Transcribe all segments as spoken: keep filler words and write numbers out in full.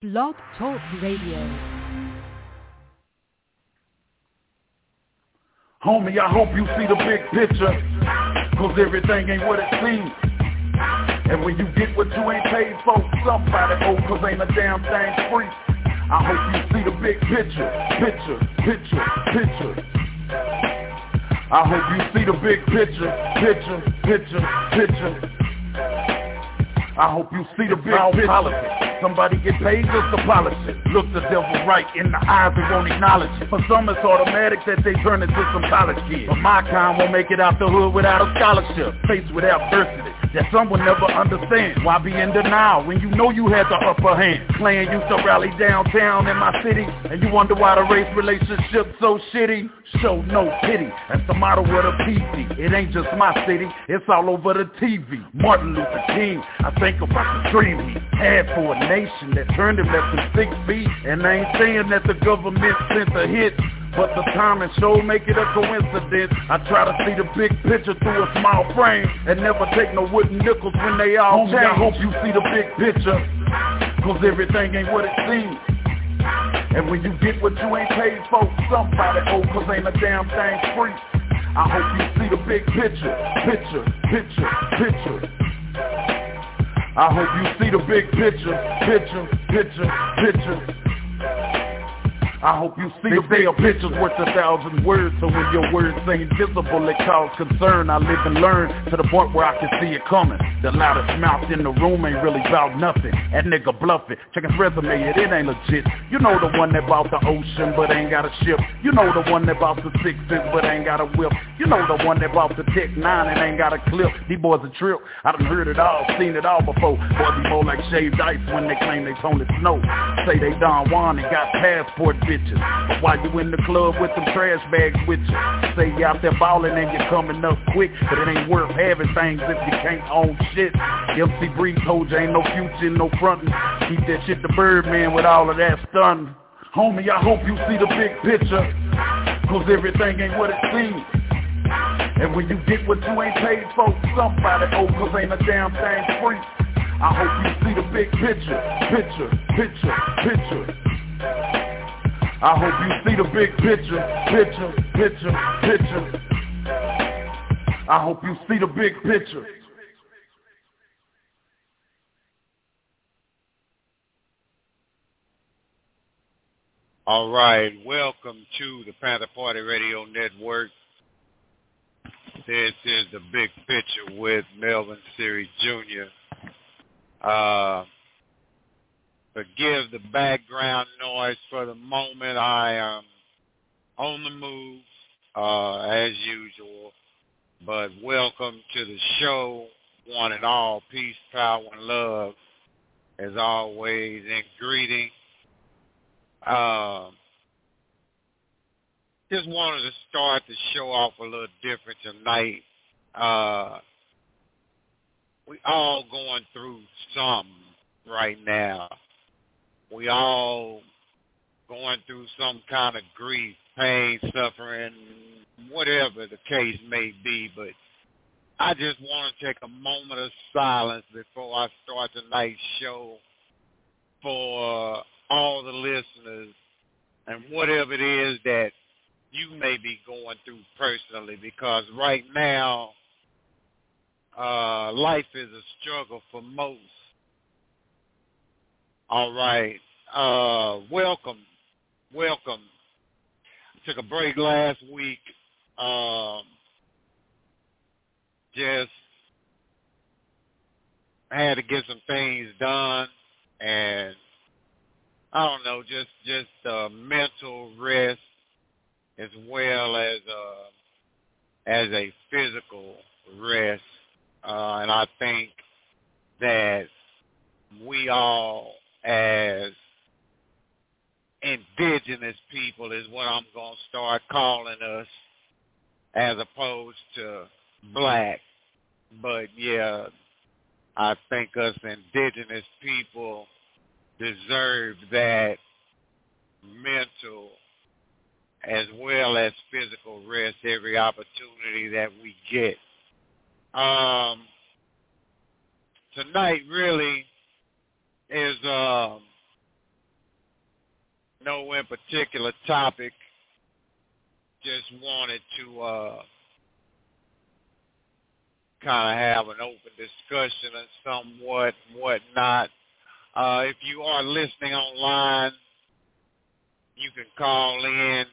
Blog Talk Radio. Homie, I hope you see the big picture, cause everything ain't what it seems. And when you get what you ain't paid for, somebody owe, cause ain't a damn thing free. I hope you see the big picture, picture, picture, picture. I hope you see the big picture, picture, picture, picture. I hope you see the big picture. Politics. Somebody get paid just to polish it. Look the devil right in the eyes and won't acknowledge it. For some it's automatic that they turn into some college kids. But my kind won't make it out the hood without a scholarship. Faced with adversity that some will never understand. Why be in denial when you know you had the upper hand? Clan used to rally downtown in my city, and you wonder why the race relationship's so shitty. Show no pity, that's the motto of the P C. It ain't just my city, it's all over the T V. Martin Luther King, I think about the dream he had for a nation that turned him less than six feet. And I ain't saying that the government sent a hit, but the time and show make it a coincidence. I try to see the big picture through a small frame and never take no wooden nickels when they all change. I hope you see the big picture, cause everything ain't what it seems. And when you get what you ain't paid for, somebody owe, cause ain't a damn thing free. I hope you see the big picture, picture, picture, picture. I hope you see the big picture, picture, picture, picture. I hope you see they say a picture's worth a thousand words. So when your words ain't visible, it cause concern. I live and learn to the point where I can see it coming. The loudest mouth in the room ain't really about nothing. That nigga bluffing. Check his resume, it, it ain't legit. You know the one that bought the ocean but ain't got a ship. You know the one that bought the six cents but ain't got a whip. You know the one that bought the Tech nine and ain't got a clip. These boys a trip. I done heard it all, seen it all before. Boys be more like shaved ice when they claim they Tony Snow. Say they Don Juan and got passport bitches. But while you in the club with them trash bags with you, say you out there ballin' and you're coming up quick, but it ain't worth having things if you can't own shit. M C Breeze told you ain't no future, no frontin'. Keep that shit to Birdman with all of that stun. Homie, I hope you see the big picture, cause everything ain't what it seems. And when you get what you ain't paid for, somebody owe, cause ain't a damn thing free. I hope you see the big picture, picture, picture, picture. I hope you see the big picture, picture, picture, picture. I hope you see the big picture. All right, welcome to the Panther Party Radio Network. This is the Big Picture with Melvin Siri Junior Uh, forgive the background noise for the moment. I am on the move, uh, as usual. But welcome to the show, one and all. Peace, power, and love, as always, in greeting. Uh, just wanted to start the show off a little different tonight. Uh, we all going through something right now. We all going through some kind of grief, pain, suffering, whatever the case may be. But I just want to take a moment of silence before I start tonight's show for all the listeners and whatever it is that you may be going through personally, because right now uh, life is a struggle for most. All right. Uh, welcome. Welcome. Took a break last week. Um, just had to get some things done, and I don't know, just just uh, mental rest as well as uh, as a physical rest. Uh, and I think that we all, as indigenous people, is what I'm going to start calling us, as opposed to black. But, yeah, I think us indigenous people deserve that mental as well as physical rest every opportunity that we get. Um, tonight really is um, no in particular topic. Just wanted to uh, kind of have an open discussion and somewhat and whatnot. Uh, if you are listening online, you can call in,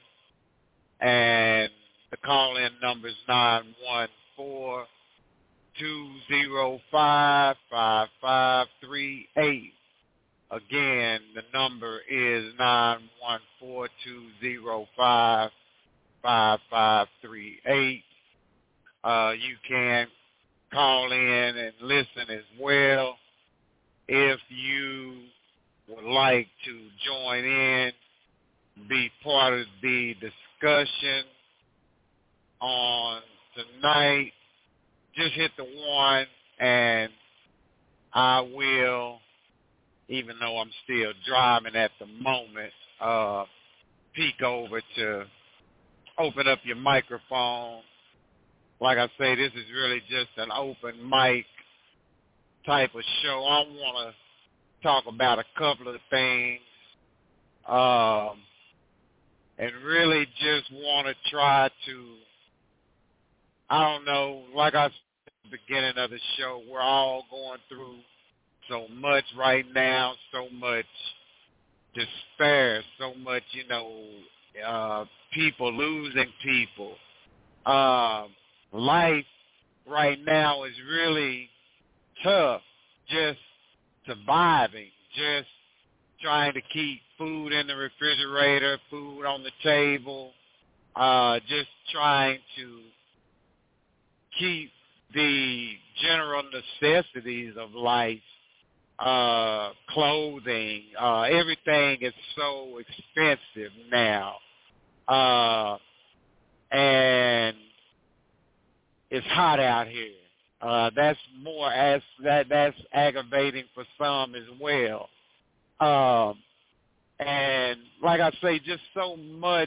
and the call-in number is nine one four, two zero five, five five three eight. Again, the number is nine one four, two zero five, five five three eight. Uh, you can call in and listen as well. If you would like to join in, be part of the discussion on tonight, just hit the one, and I will, even though I'm still driving at the moment, uh, peek over to open up your microphone. Like I say, this is really just an open mic type of show. I want to talk about a couple of things, um, and really just want to try to, I don't know, like I said at the beginning of the show, we're all going through so much right now, so much despair, so much, you know, uh, people losing people. Uh, life right now is really tough, just surviving, just trying to keep food in the refrigerator, food on the table, uh, just trying to keep the general necessities of life, uh, clothing, uh, everything is so expensive now. Uh, and it's hot out here. Uh, that's more as that that's aggravating for some as well. Um, and like I say, just so much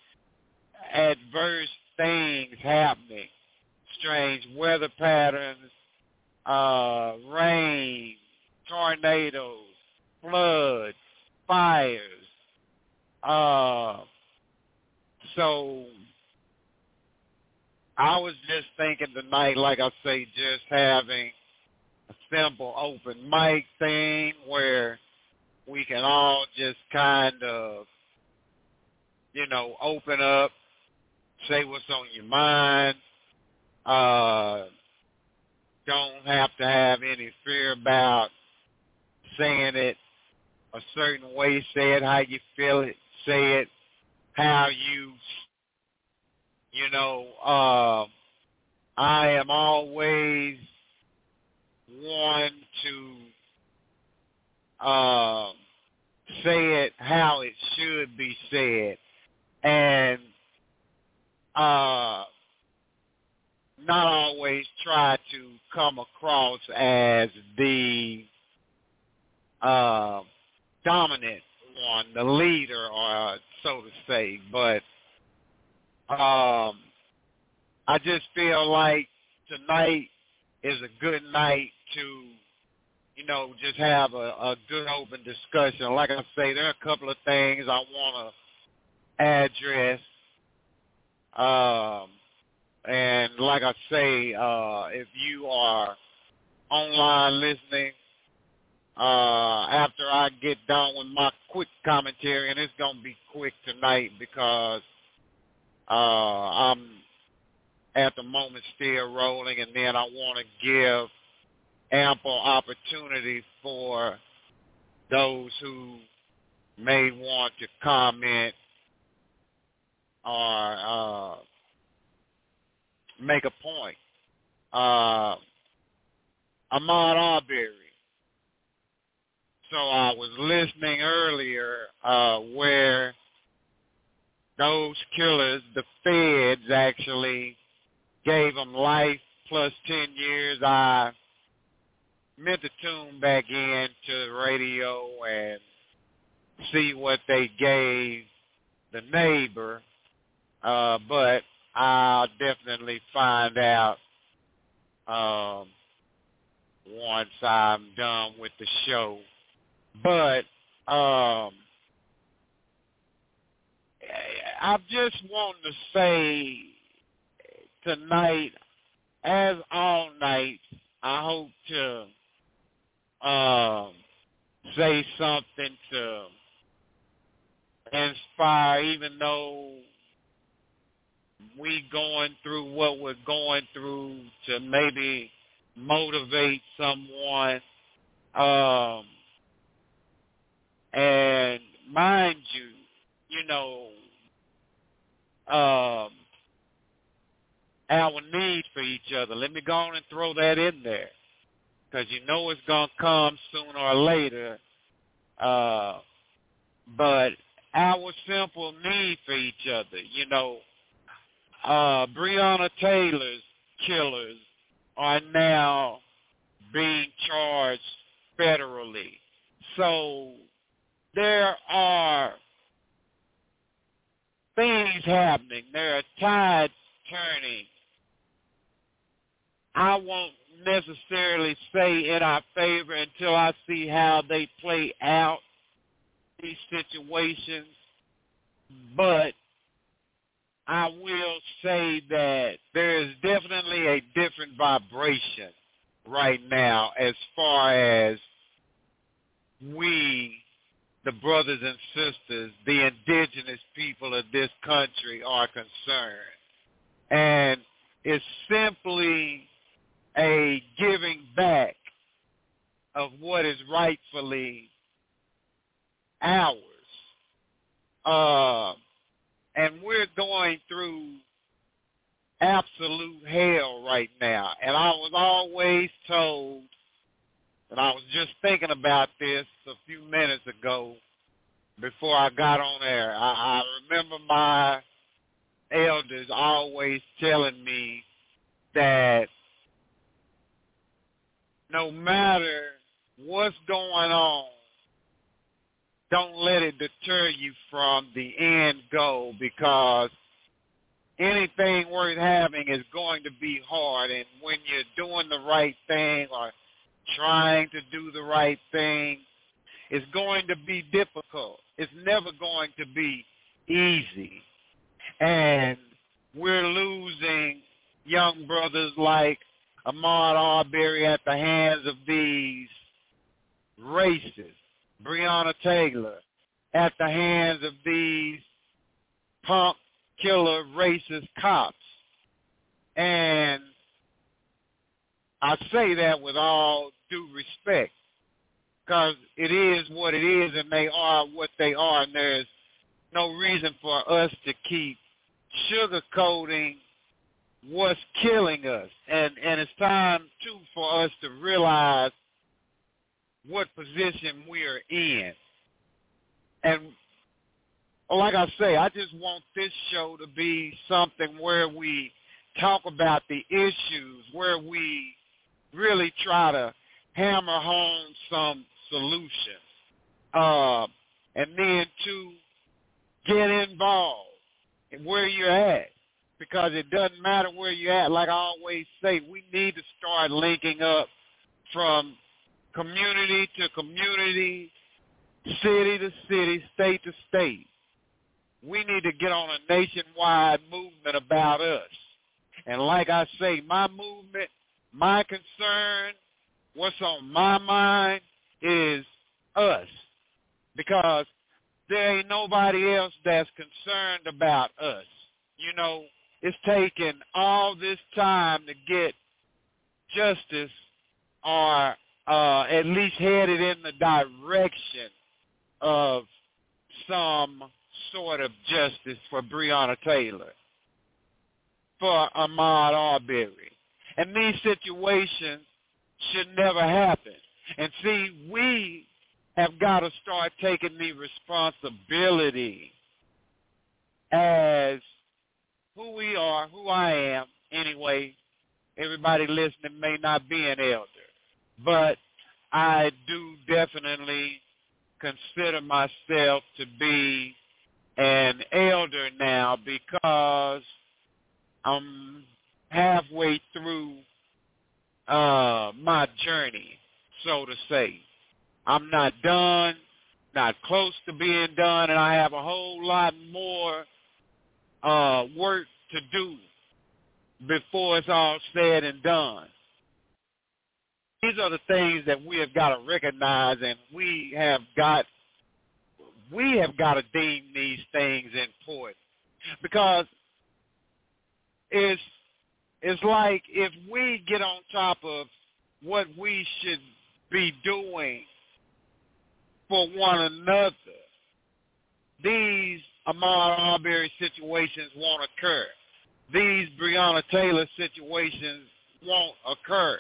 adverse things happening. Strange weather patterns, uh, rain, tornadoes, floods, fires. Uh, so I was just thinking tonight, like I say, just having a simple open mic thing where we can all just kind of, you know, open up, say what's on your mind. Uh, don't have to have any fear about saying it a certain way. Say it how you feel it. Say it how you, you know, uh, I am always one to uh, say it how it should be said. And uh, not always try to come across as the uh, dominant one, the leader, or so to say. But um, I just feel like tonight is a good night to, you know, just have a, a good open discussion. Like I say, there are a couple of things I want to address. Um, and like I say, uh, if you are online listening, uh, after I get done with my quick commentary, and it's going to be quick tonight because uh, I'm at the moment still rolling, and then I want to give ample opportunity for those who may want to comment or uh, make a point. Uh, Ahmaud Arbery. So I was listening earlier uh, where those killers, the feds actually gave them life plus ten years. I meant to tune back in to the radio and see what they gave the neighbor, uh, but I'll definitely find out um, once I'm done with the show. But um, I just want to say tonight, as all night, I hope to um, say something to inspire, even though we going through what we're going through, to maybe motivate someone. Um, and mind you, you know, um, our need for each other. Let me go on and throw that in there, because you know it's going to come sooner or later. Uh, but our simple need for each other, you know, uh, Breonna Taylor's killers are now being charged federally. So there are things happening. There are tides turning. I won't necessarily say in our favor until I see how they play out, these situations. But I will say that there is definitely a different vibration right now as far as we, the brothers and sisters, the indigenous people of this country are concerned. And it's simply a giving back of what is rightfully ours. Uh, and we're going through absolute hell right now. And I was always told, and I was just thinking about this a few minutes ago before I got on air. I, I remember my elders always telling me that no matter what's going on, don't let it deter you from the end goal, because anything worth having is going to be hard. And when you're doing the right thing or trying to do the right thing, it's going to be difficult. It's never going to be easy. And we're losing young brothers like Ahmaud Arbery at the hands of these racists. Breonna Taylor at the hands of these punk, killer, racist cops. And I say that with all due respect, because it is what it is, and they are what they are, and there's no reason for us to keep sugarcoating what's killing us. And, and it's time, too, for us to realize what position we are in. And like I say, I just want this show to be something where we talk about the issues, where we really try to hammer home some solutions. Uh, and then to get involved in where you're at, because it doesn't matter where you're at. Like I always say, we need to start linking up from community to community, city to city, state to state. We need to get on a nationwide movement about us. And like I say, my movement, my concern, what's on my mind is us. Because there ain't nobody else that's concerned about us. You know, it's taken all this time to get justice, or uh, at least headed in the direction of some sort of justice for Breonna Taylor, for Ahmaud Arbery. And these situations should never happen. And see, we have got to start taking the responsibility as who we are, who I am. Anyway, everybody listening may not be an elder, but I do definitely consider myself to be an elder now, because I'm halfway through uh, my journey, so to say. I'm not done, not close to being done, and I have a whole lot more uh, work to do before it's all said and done. These are the things that we have got to recognize, and we have got we have got to deem these things important, because it's it's like if we get on top of what we should be doing for one another, these Ahmaud Arbery situations won't occur. These Breonna Taylor situations won't occur.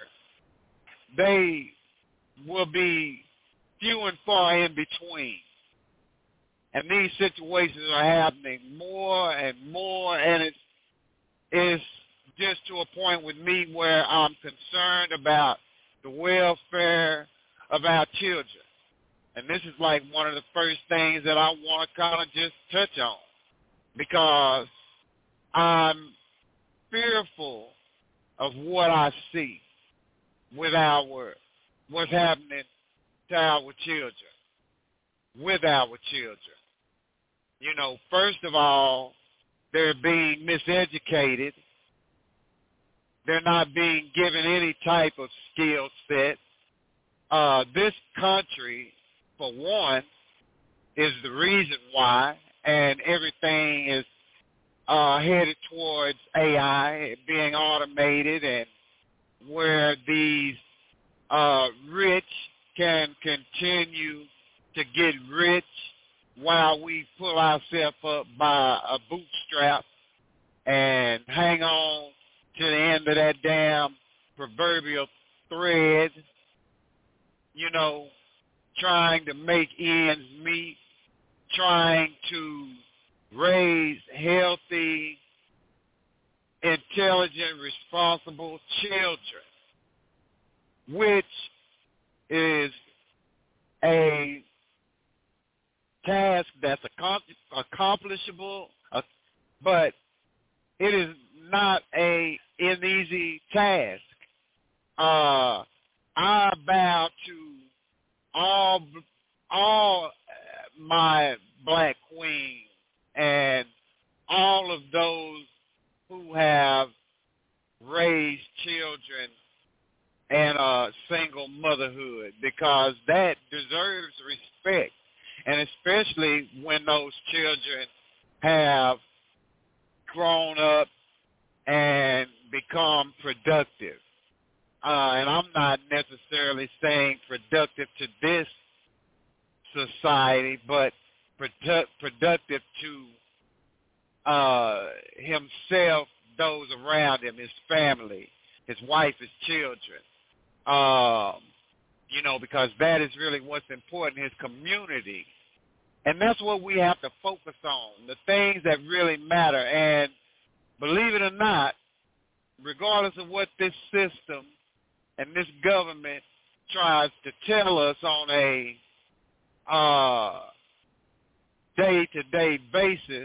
They will be few and far in between. And these situations are happening more and more, and it's, it's just to a point with me where I'm concerned about the welfare of our children. And this is like one of the first things that I want to kind of just touch on, because I'm fearful of what I see with our, what's happening to our children, with our children. You know, first of all, they're being miseducated. They're not being given any type of skill set. Uh, this country, for one, is the reason why, and everything is uh, headed towards A I, being automated, and where these uh, rich can continue to get rich while we pull ourselves up by a bootstrap and hang on to the end of that damn proverbial thread, you know, trying to make ends meet, trying to raise healthy, intelligent, responsible children, which is a task that's accomplishable, uh, but it is not a an easy task. Uh, I bow to all all my black queens and all of those who have raised children and uh, single motherhood, because that deserves respect, and especially when those children have grown up and become productive. Uh, and I'm not necessarily saying productive to this society, but produ- productive to uh, himself, those around him, his family, his wife, his children. Um, you know, because that is really what's important, his community. And that's what we have to focus on, the things that really matter. And believe it or not, regardless of what this system and this government tries to tell us on a uh, day-to-day basis,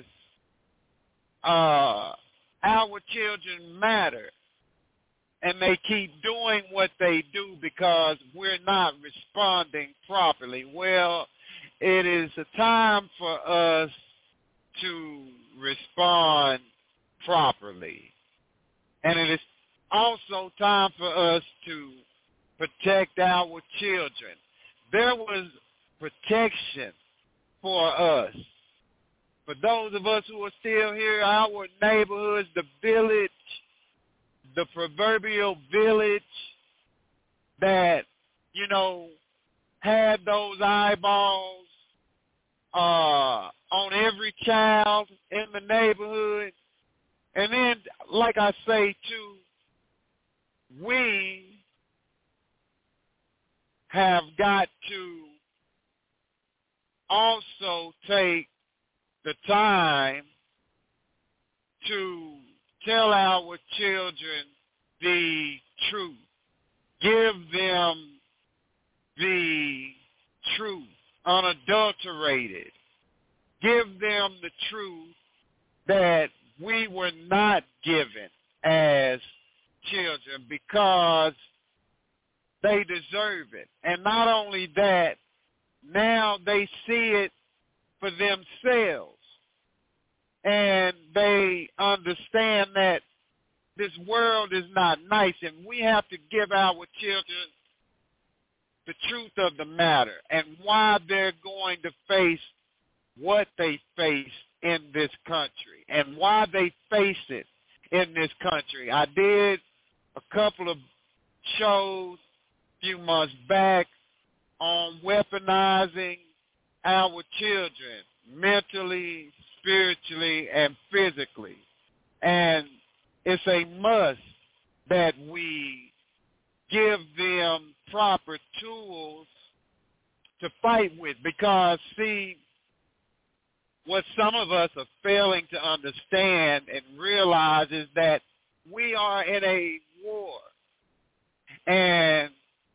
uh, our children matter. And they keep doing what they do because we're not responding properly. Well, it is a time for us to respond properly. And it is also time for us to protect our children. There was protection for us. For those of us who are still here, our neighborhoods, the village, the proverbial village that, you know, had those eyeballs uh, on every child in the neighborhood. And then, like I say, too, we have got to also take the time to tell our children the truth. Give them the truth, unadulterated. Give them the truth that we were not given as children, because they deserve it. And not only that, now they see it for themselves. And they understand that this world is not nice, and we have to give our children the truth of the matter and why they're going to face what they face in this country and why they face it in this country. I did a couple of shows a few months back on weaponizing our children mentally, spiritually, and physically. And it's a must that we give them proper tools to fight with, because, see, what some of us are failing to understand and realize is that we are in a war, and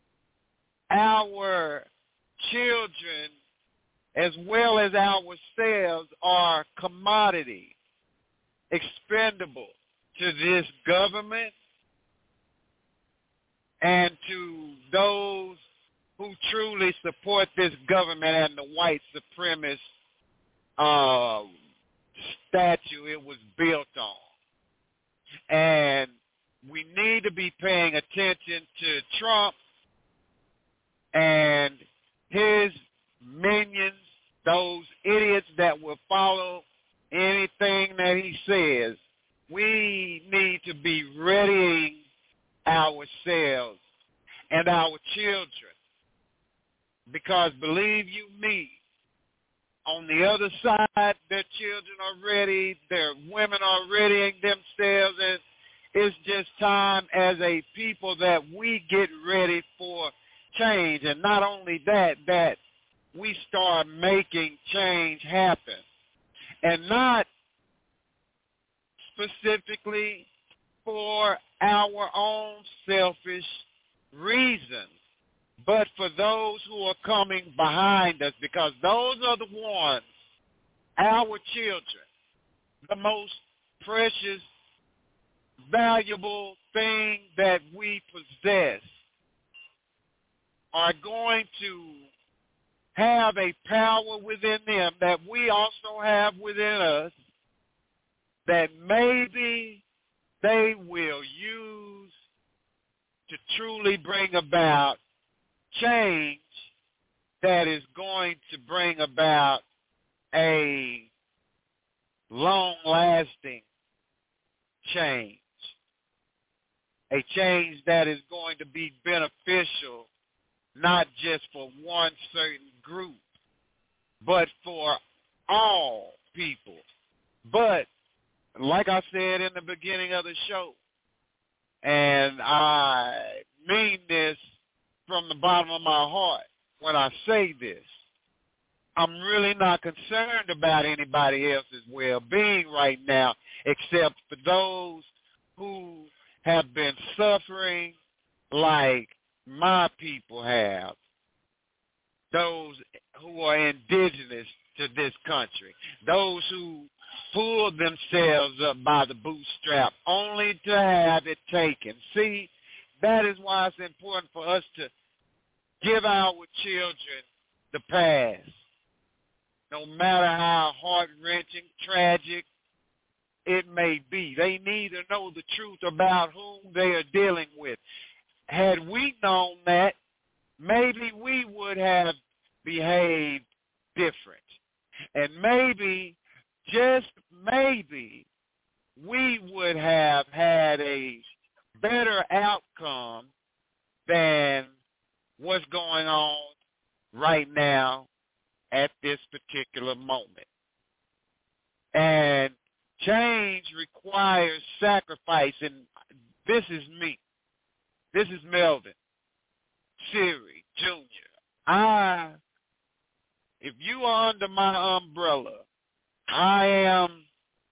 our children as well as ourselves are commodity, expendable to this government and to those who truly support this government and the white supremacist uh, statue it was built on. And we need to be paying attention to Trump and his minions, those idiots that will follow anything that he says. We need to be readying ourselves and our children, because believe you me, on the other side, their children are ready, their women are readying themselves, and it's just time as a people that we get ready for change. And not only that, that we start making change happen. And not specifically for our own selfish reasons, but for those who are coming behind us, because those are the ones, our children, the most precious, valuable thing that we possess, are going to have a power within them that we also have within us, that maybe they will use to truly bring about change that is going to bring about a long-lasting change, a change that is going to be beneficial not just for one certain group, but for all people. But like I said in the beginning of the show, and I mean this from the bottom of my heart when I say this, I'm really not concerned about anybody else's well-being right now, except for those who have been suffering like my people have, those who are indigenous to this country, those who pulled themselves up by the bootstrap only to have it taken. See, that is why it's important for us to give our children the past, no matter how heart-wrenching, tragic it may be. They need to know the truth about whom they are dealing with. Had we known that, maybe we would have behaved different. And maybe, just maybe, we would have had a better outcome than what's going on right now at this particular moment. And change requires sacrifice, and this is me. This is Melvin, Siri, Junior. I, if you are under my umbrella, I am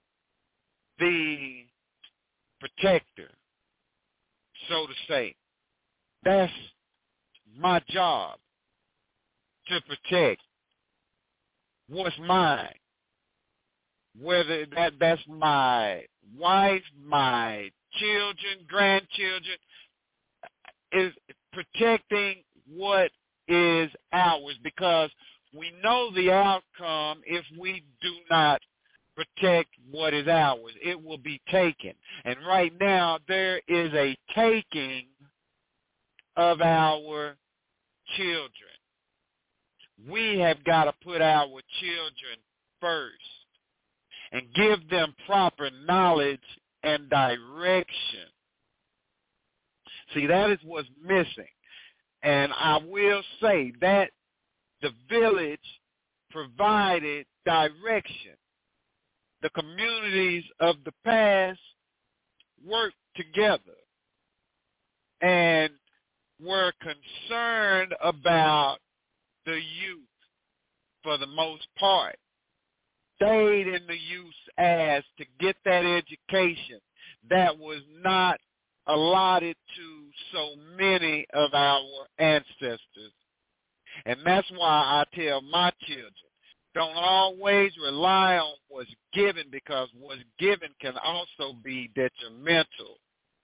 the protector, so to say. That's my job, to protect what's mine. Whether that, that's my wife, my children, grandchildren, is protecting what is ours, because we know the outcome if we do not protect what is ours. It will be taken. And right now, there is a taking of our children. We have got to put our children first and give them proper knowledge and direction. See, that is what's missing. And I will say that the village provided direction. The communities of the past worked together and were concerned about the youth for the most part. Stayed in the youth's ass to get that education that was not allotted to so many of our ancestors. And that's why I tell my children, don't always rely on what's given, because what's given can also be detrimental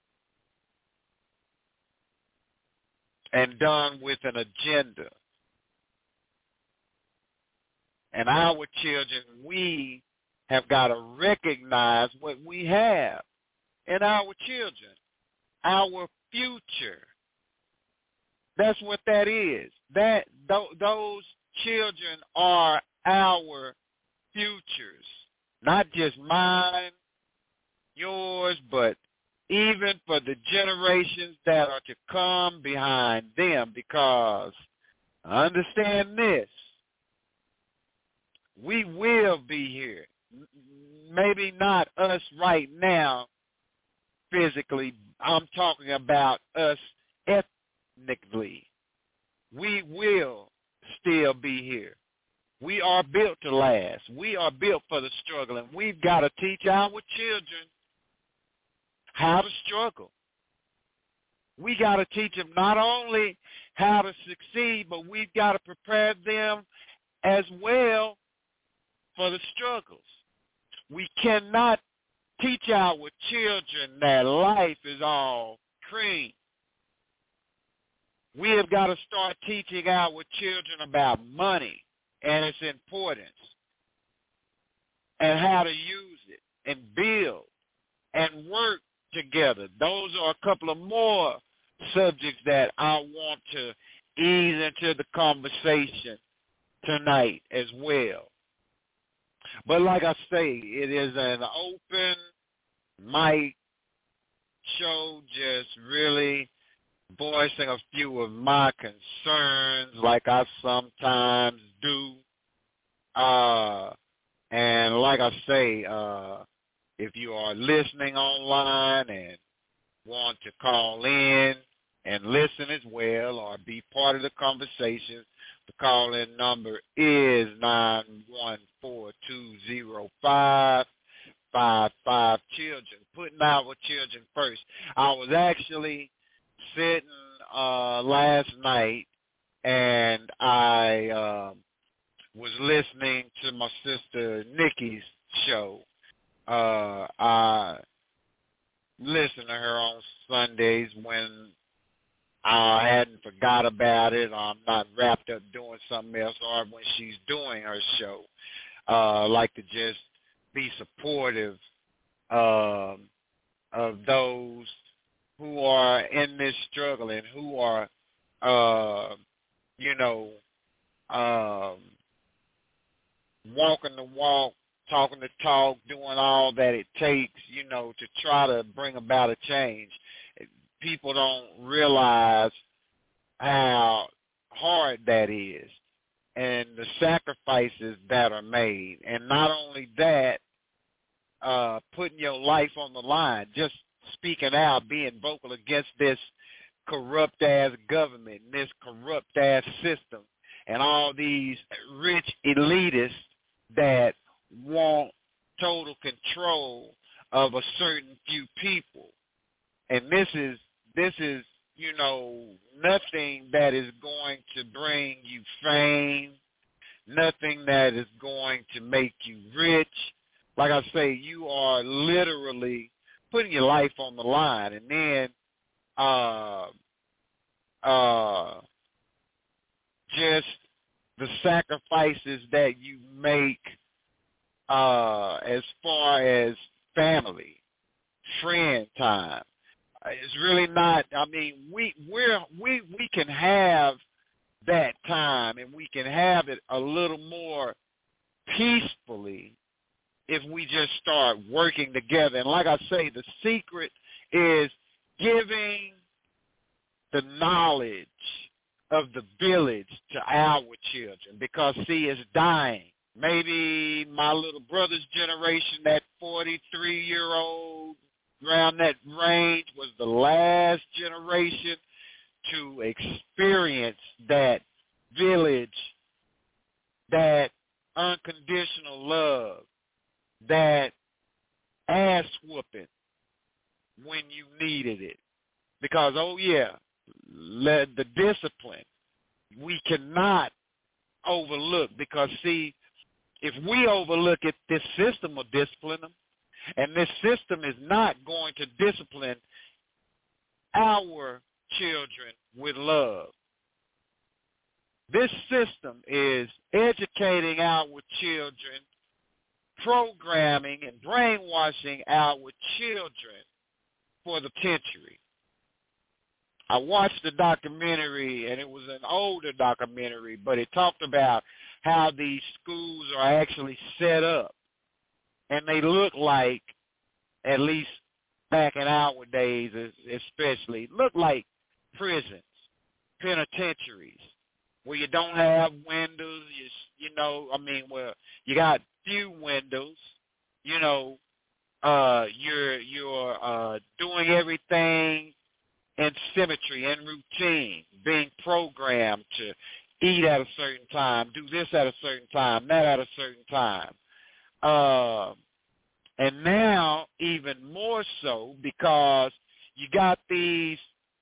and done with an agenda. And our children, we have got to recognize what we have in our children, our future. That's what that is. That th- those children are our futures, not just mine, yours, but even for the generations that are to come behind them, because understand this, we will be here. Maybe not us right now physically. I'm talking about us ethnically. We will still be here. We are built to last. We are built for the struggle, and we've got to teach our children how to struggle. We got to teach them not only how to succeed, but we've got to prepare them as well for the struggles. We cannot teach our children that life is all cream. We have got to start teaching our children about money and its importance and how to use it and build and work together. Those are a couple of more subjects that I want to ease into the conversation tonight as well. But like I say, it is an open mic show, just really voicing a few of my concerns like I sometimes do. Uh, and like I say, uh, if you are listening online and want to call in and listen as well or be part of the conversation, the call-in number is nine one four, two zero five, five five children, putting our children first. I was actually sitting uh, last night, and I uh, was listening to my sister Nikki's show. Uh, I listen to her on Sundays when I hadn't forgot about it, or I'm not wrapped up doing something else, or when she's doing her show. Uh, I like to just be supportive um, of those who are in this struggle and who are, uh, you know, um, walking the walk, talking the talk, doing all that it takes, you know, to try to bring about a change. People don't realize how hard that is and the sacrifices that are made. And not only that, uh, putting your life on the line, just speaking out, being vocal against this corrupt-ass government and this corrupt-ass system and all these rich elitists that want total control of a certain few people. And this is, this is, you know, nothing that is going to bring you fame, nothing that is going to make you rich. Like I say, you are literally putting your life on the line, and then uh, uh, just the sacrifices that you make uh, as far as family, friend time. It's really not. I mean, we we're we we can have that time, and we can have it a little more peacefully if we just start working together. And like I say, the secret is giving the knowledge of the village to our children, because see, it's dying. Maybe my little brother's generation, that forty-three-year-old, around that range, was the last generation to experience that village, that unconditional love, that ass whooping when you needed it. Because, oh yeah, le- the discipline, we cannot overlook, because see, if we overlook it, this system will discipline them. And this system is not going to discipline our children with love. This system is educating our children, programming and brainwashing our children for the century. I watched the documentary, and it was an older documentary, but it talked about how these schools are actually set up. And they look like, at least back in our days especially, look like prisons, penitentiaries, where you don't have windows, you, you know, I mean, where you got few windows, you know, uh, you're, you're uh, doing everything in symmetry and routine, being programmed to eat at a certain time, do this at a certain time, that at a certain time. Uh, and now even more so, because you got these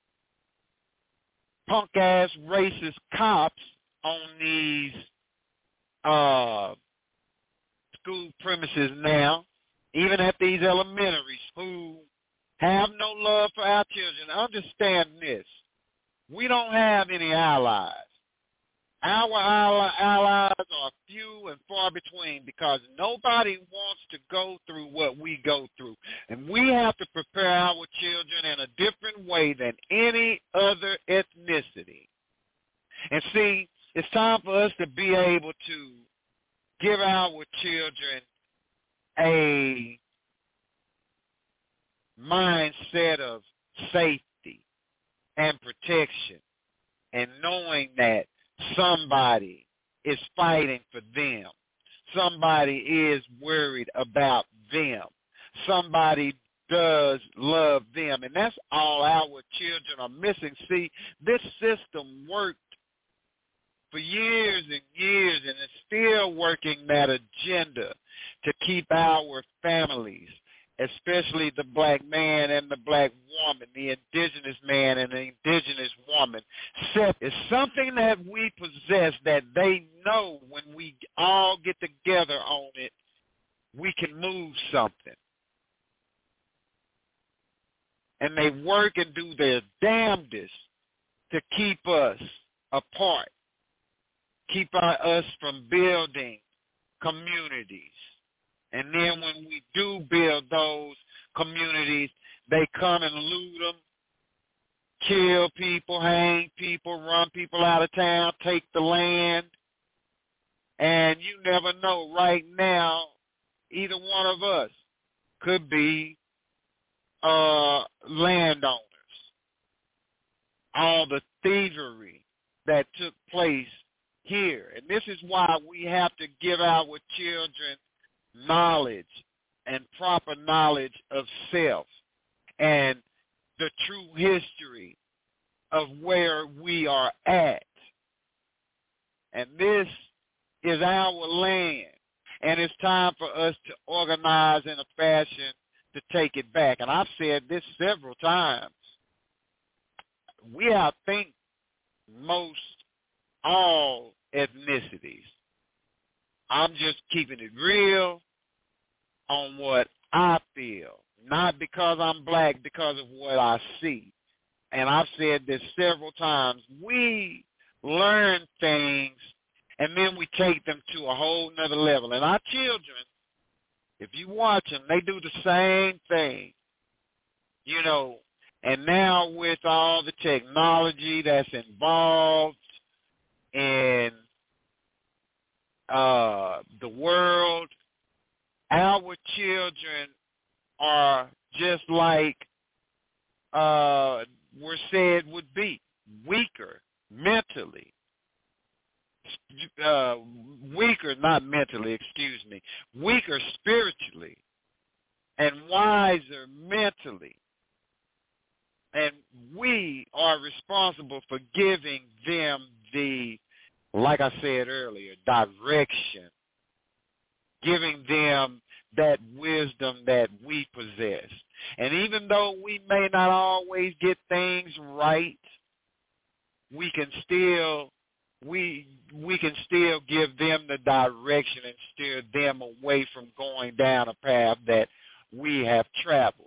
punk-ass racist cops on these uh, school premises now, even at these elementaries, who have no love for our children. Understand this. We don't have any allies. Our allies are few and far between, because nobody wants to go through what we go through. And we have to prepare our children in a different way than any other ethnicity. And see, it's time for us to be able to give our children a mindset of safety and protection, and knowing that somebody is fighting for them. Somebody is worried about them. Somebody does love them. And that's all our children are missing. See, this system worked for years and years, and it's still working that agenda to keep our families, especially the black man and the black woman, the indigenous man and the indigenous woman, set. It's something that we possess that they know when we all get together on it, we can move something. And they work and do their damnedest to keep us apart, keep us from building communities. And then when we do build those communities, they come and loot them, kill people, hang people, run people out of town, take the land. And you never know, right now, either one of us could be uh, landowners. All the thievery that took place here. And this is why we have to give our children knowledge and proper knowledge of self and the true history of where we are at. And this is our land, and it's time for us to organize in a fashion to take it back. And I've said this several times. We outthink most all ethnicities. I'm just keeping it real on what I feel, not because I'm black, because of what I see. And I've said this several times. We learn things, and then we take them to a whole nother level. And our children If you watch them, they do the same thing, you know. And now with all the technology that's involved in uh, the world, our children are just like uh, we're said would be, weaker mentally. Uh, weaker, not mentally, excuse me, weaker spiritually and wiser mentally. And we are responsible for giving them the, like I said earlier, direction, giving them that wisdom that we possess. And even though we may not always get things right, we can still we we can still give them the direction and steer them away from going down a path that we have traveled.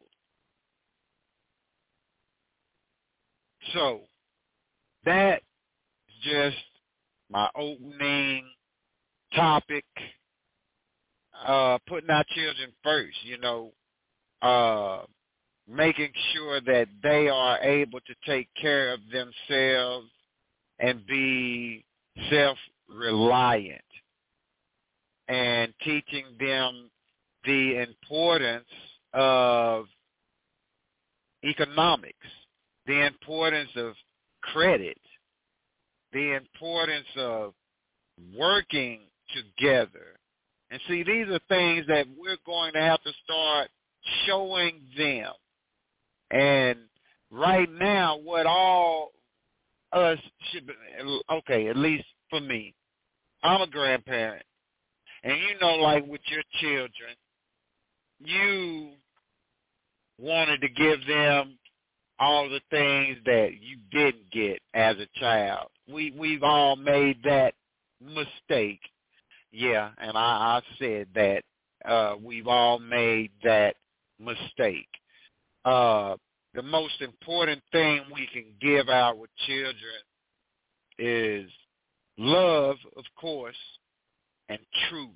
So that is just my opening topic, uh, putting our children first, you know, uh, making sure that they are able to take care of themselves and be self-reliant, and teaching them the importance of economics, the importance of credit, the importance of working together. And see, these are things that we're going to have to start showing them. And right now, what all us should be, okay, at least for me, I'm a grandparent. And you know, like with your children, you wanted to give them all the things that you didn't get as a child. We, we've all made that mistake. Yeah, and I, I said that. Uh, we've all made that mistake. Uh, the most important thing we can give our children is love, of course, and truth.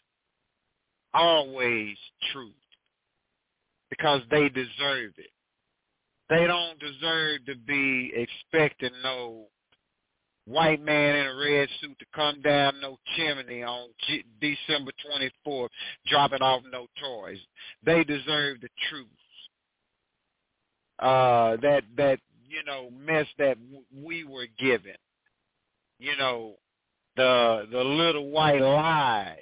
Always truth. Because they deserve it. They don't deserve to be expecting no white man in a red suit to come down no chimney on G- December twenty-fourth, dropping off no toys. They deserve the truth. Uh, that, that you know, mess that w- we were given. You know, the the little white lies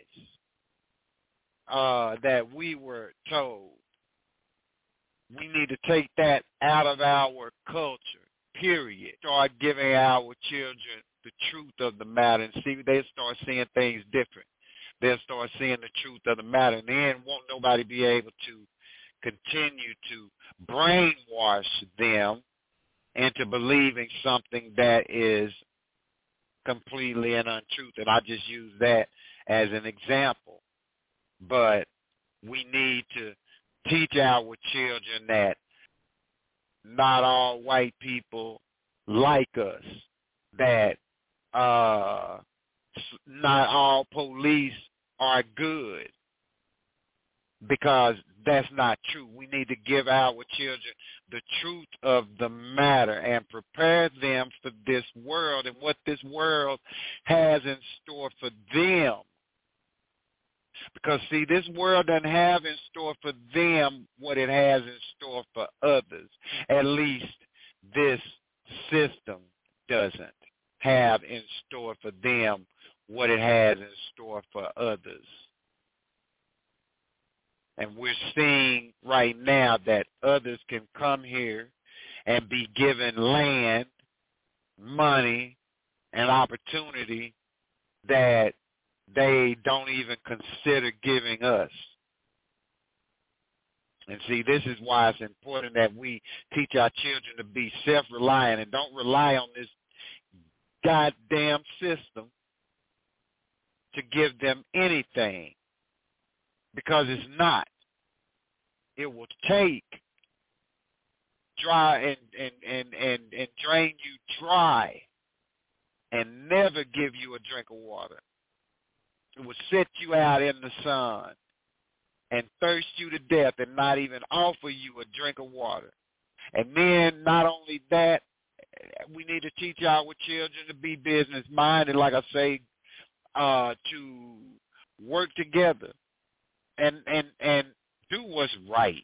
uh, that we were told. We need to take that out of our culture, period. Start giving our children the truth of the matter, and see, they'll start seeing things different. They'll start seeing the truth of the matter, and then won't nobody be able to continue to brainwash them into believing something that is completely an untruth. And I just use that as an example. But we need to teach our children that not all white people like us, that uh, not all police are good, because that's not true. We need to give our children the truth of the matter and prepare them for this world and what this world has in store for them. Because, see, this world doesn't have in store for them what it has in store for others. At least this system doesn't have in store for them what it has in store for others. And we're seeing right now that others can come here and be given land, money, and opportunity that they don't even consider giving us. And see, this is why it's important that we teach our children to be self-reliant and don't rely on this goddamn system to give them anything. Because it's not. It will take dry and, and, and, and, and drain you dry and never give you a drink of water. It will set you out in the sun and thirst you to death and not even offer you a drink of water. And then not only that, we need to teach our children to be business-minded, like I say, uh, to work together and, and, and do what's right.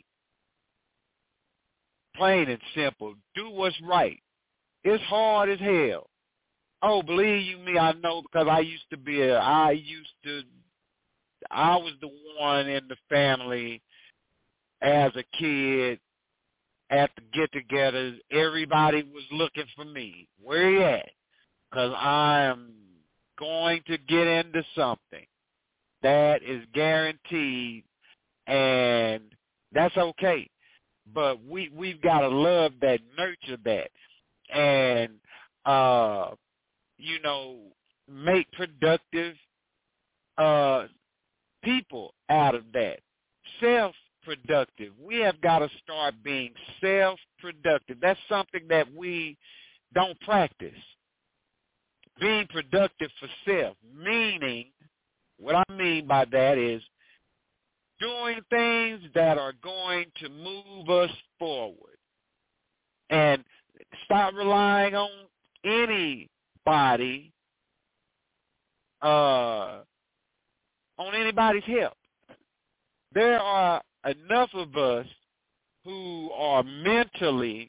Plain and simple, do what's right. It's hard as hell. Oh, believe you me, I know, because I used to be a, I used to, I was the one in the family as a kid at the get-togethers. Everybody was looking for me. Where you at? Because I am going to get into something that is guaranteed, and that's okay. But we, we've got to love that, nurture that, and, uh, you know, make productive uh, people out of that. Self-productive. We have got to start being self-productive. That's something that we don't practice. Being productive for self, meaning, what I mean by that is doing things that are going to move us forward. And stop relying on anybody, uh, on anybody's help. There are enough of us who are mentally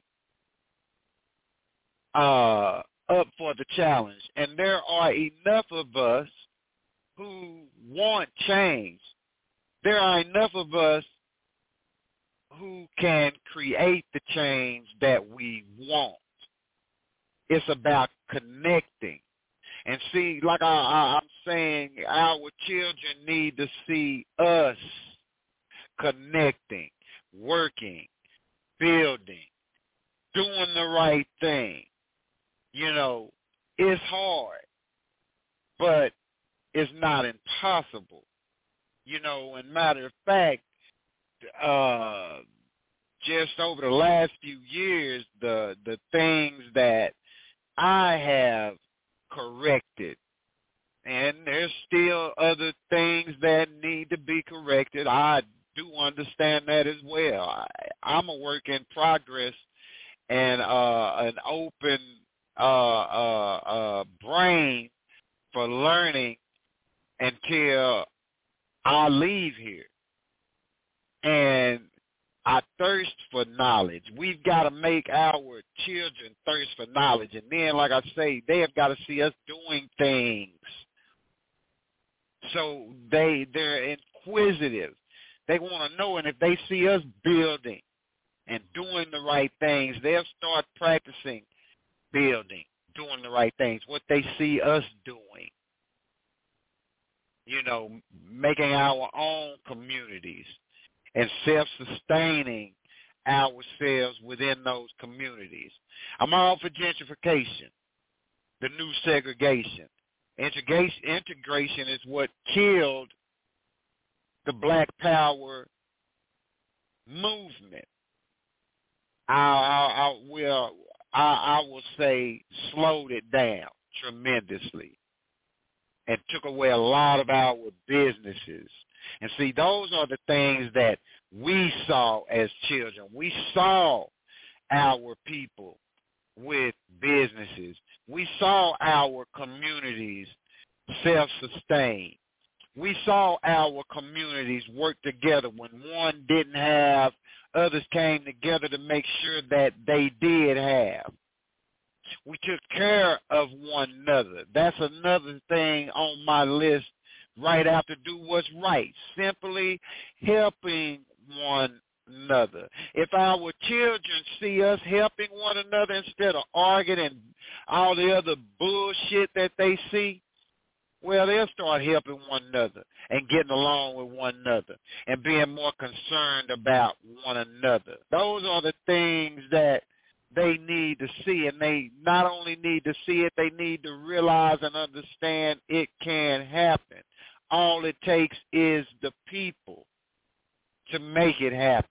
uh, up for the challenge, and there are enough of us who want change. There are enough of us who can create the change that we want. It's about connecting. And see, like I, I, I'm saying, our children need to see us connecting, working, building, doing the right thing. You know, it's hard, but it's not impossible. You know, and matter of fact, uh, just over the last few years, the the things that I have corrected, and there's still other things that need to be corrected. I do understand that as well. I, I'm a work in progress and uh, an open uh, uh, uh, brain for learning until I leave here. And I thirst for knowledge. We've got to make our children thirst for knowledge. And then, like I say, they have got to see us doing things. So they, they're inquisitive. They want to know, and if they see us building and doing the right things, they'll start practicing building, doing the right things, what they see us doing. You know, making our own communities and self-sustaining ourselves within those communities. I'm all for gentrification, the new segregation. Integration, integration is what killed the Black Power movement. I, I, I will, I, I will say, slowed it down tremendously and took away a lot of our businesses. And see, those are the things that we saw as children. We saw our people with businesses. We saw our communities self-sustain. We saw our communities work together. When one didn't have, others came together to make sure that they did have. We took care of one another. That's another thing on my list right after do what's right, simply helping one another. If our children see us helping one another instead of arguing and all the other bullshit that they see, well, they'll start helping one another and getting along with one another and being more concerned about one another. Those are the things that they need to see, and they not only need to see it, they need to realize and understand it can happen. All it takes is the people to make it happen.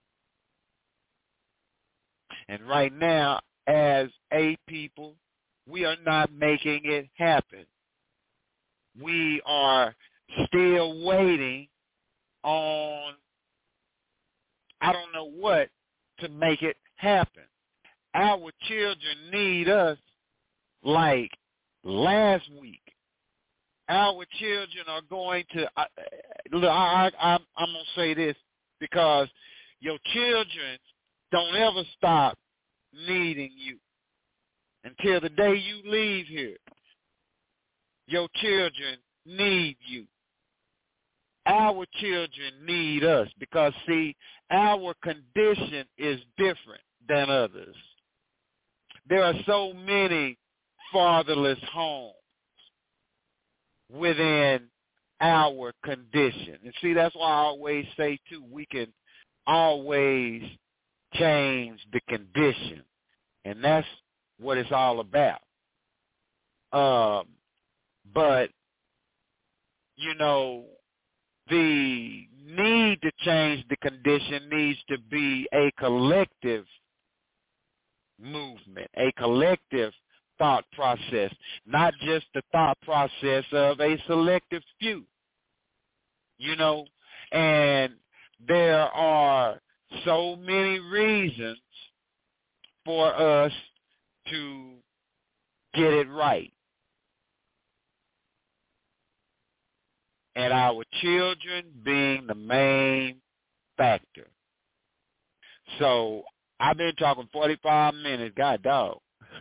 And right now, as a people, we are not making it happen. We are still waiting on I don't know what to make it happen. Our children need us like last week. Our children are going to, I, I, I, I'm going to say this because your children don't ever stop needing you until the day you leave here. Your children need you. Our children need us because, see, our condition is different than others. There are so many fatherless homes within our condition. And see, that's why I always say, too, we can always change the condition. And that's what it's all about. Um, but, you know, the need to change the condition needs to be a collective movement, a collective thought process, not just the thought process of a selective few, you know. And there are so many reasons for us to get it right. And our children being the main factor. So I've been talking forty-five minutes. God dog.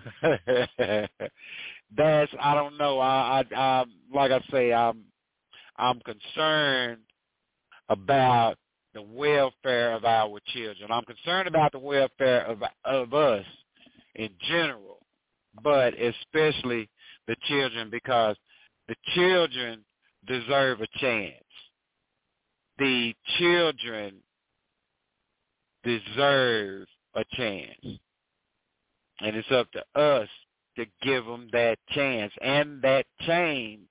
That's, I don't know. I, I, I, like I say, I'm, I'm concerned about the welfare of our children. I'm concerned about the welfare of, of us in general, but especially the children, because the children deserve a chance. The children deserve a chance. And it's up to us to give them that chance and that change.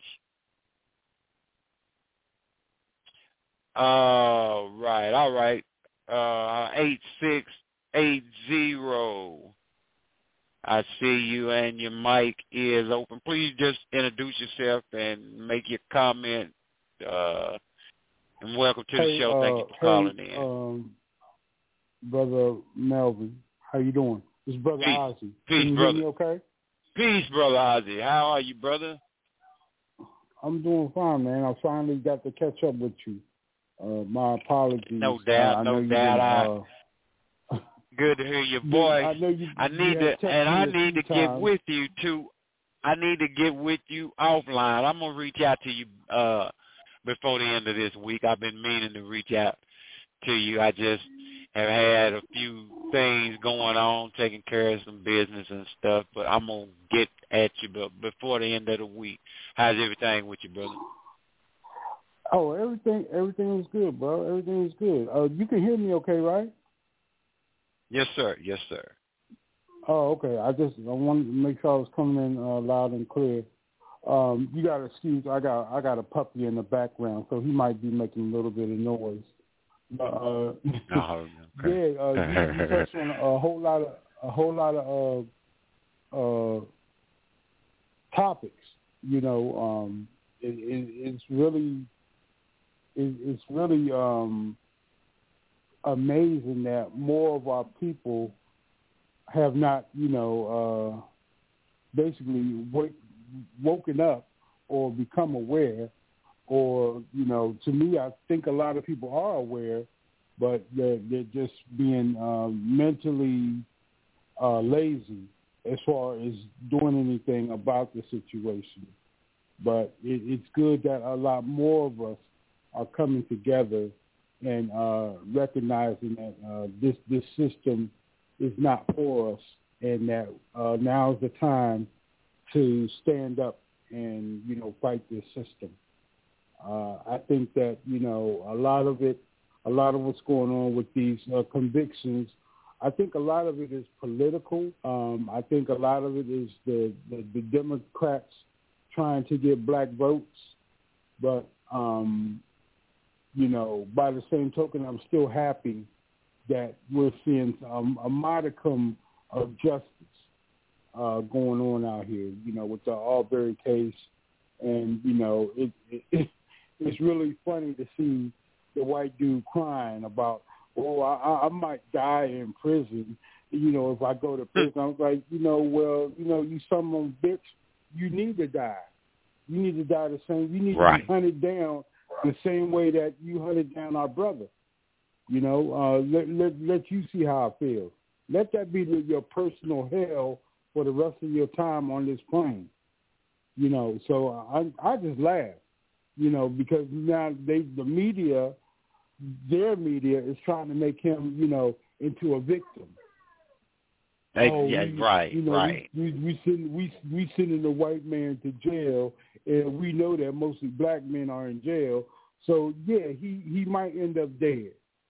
All right, all right. Uh, eight six eight zero. I see you and your mic is open. Please just introduce yourself and make your comment. Uh, and welcome to the hey, show. Uh, Thank you for hey, calling in. Um, Brother Melvin, how you doing? This is Brother Peace. Ozzy. Peace, Can you brother. hear me okay? Peace, Brother Ozzy. How are you, brother? I'm doing fine, man. I finally got to catch up with you. Uh, my apologies. No doubt, uh, I no know doubt. Been, uh, Good to hear your voice. I know you. I need you to, and I need to times. get with you too. I need to get with you offline. I'm gonna reach out to you uh, before the end of this week. I've been meaning to reach out to you. I just have had a few things going on, taking care of some business and stuff. But I'm gonna get at you before the end of the week. How's everything with you, brother? Oh, everything, everything is good, bro. Everything is good. Uh, you can hear me, okay, right? Yes, sir. Yes, sir. Oh, okay. I just I wanted to make sure I was coming in uh, loud and clear. Um, you got to excuse. I got I got a puppy in the background, so he might be making a little bit of noise. But, uh, oh, okay. yeah, uh, you, you touched on a whole lot of a whole lot of uh, uh, topics. You know, um, it, it, it's really it, it's really um, amazing that more of our people have not, you know, uh, basically w- woken up or become aware, or, you know, to me, I think a lot of people are aware, but they're, they're just being um, mentally uh, lazy as far as doing anything about the situation. But it, it's good that a lot more of us are coming together and uh, recognizing that uh, this this system is not for us, and that uh, now is the time to stand up and, you know, fight this system. Uh, I think that, you know, a lot of it, a lot of what's going on with these uh, convictions, I think a lot of it is political. Um, I think a lot of it is the, the, the Democrats trying to get black votes. But, um, you know, by the same token, I'm still happy that we're seeing um, a modicum of justice uh, going on out here, you know, with the Arbery case. And, you know, it, it, it's really funny to see the white dude crying about, oh, I, I might die in prison, you know, if I go to prison. I was like, you know, well, you know, you son of a bitch, you need to die. You need to die the same. You need right. to be hunted down the same way that you hunted down our brother. You know, uh, let, let let you see how I feel. Let that be the, your personal hell for the rest of your time on this plane. You know, so I I just laugh, you know, because now they the media, their media is trying to make him, you know, into a victim. They, oh, yeah, we, right, you know, right. We, we, we, send, we, we sending the white man to jail, and we know that mostly black men are in jail. So, yeah, he, he might end up dead.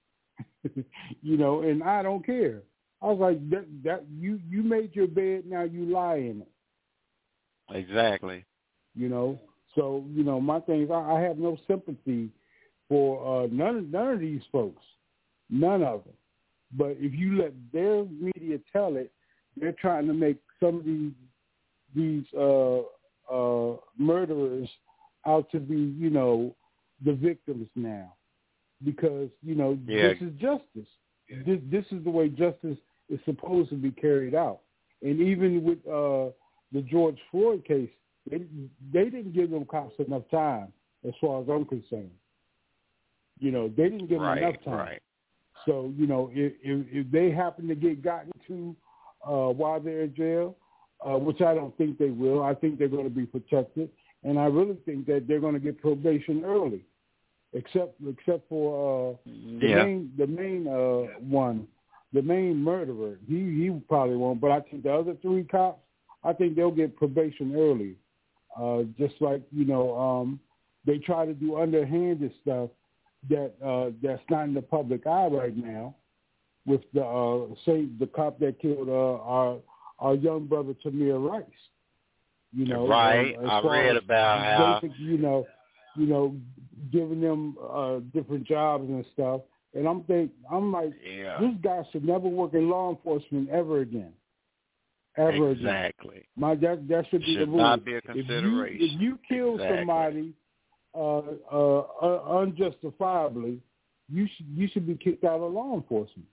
You know, and I don't care. I was like, that, that you, you made your bed, now you lie in it. Exactly. You know, so, you know, my thing is I, I have no sympathy for uh, none, none of these folks, none of them. But if you let their media tell it, they're trying to make some of these these uh, uh, murderers out to be, you know, the victims now, because you know yeah. this is justice. Yeah. This this is the way justice is supposed to be carried out. And even with uh, the George Floyd case, they they didn't give them cops enough time, as far as I'm concerned. You know, they didn't give right, them enough time. Right. So, you know, if, if, if they happen to get gotten to uh, while they're in jail, uh, which I don't think they will, I think they're going to be protected. And I really think that they're going to get probation early, except except for uh, the yeah. main the main uh, one, the main murderer. He he probably won't, but I think the other three cops, I think they'll get probation early. Uh, just like, you know, um, they try to do underhanded stuff that uh, that's not in the public eye right now, with the uh, say the cop that killed uh, our our young brother Tamir Rice. You know, right? Uh, I read about basic, how you know, you know, giving them uh, different jobs and stuff. And I'm think I'm like, yeah. this guy should never work in law enforcement ever again. Ever exactly. again. Exactly. My that that should be should the rule. not be a consideration. If you, if you kill exactly. somebody Uh, uh, uh, unjustifiably, you should you should be kicked out of law enforcement.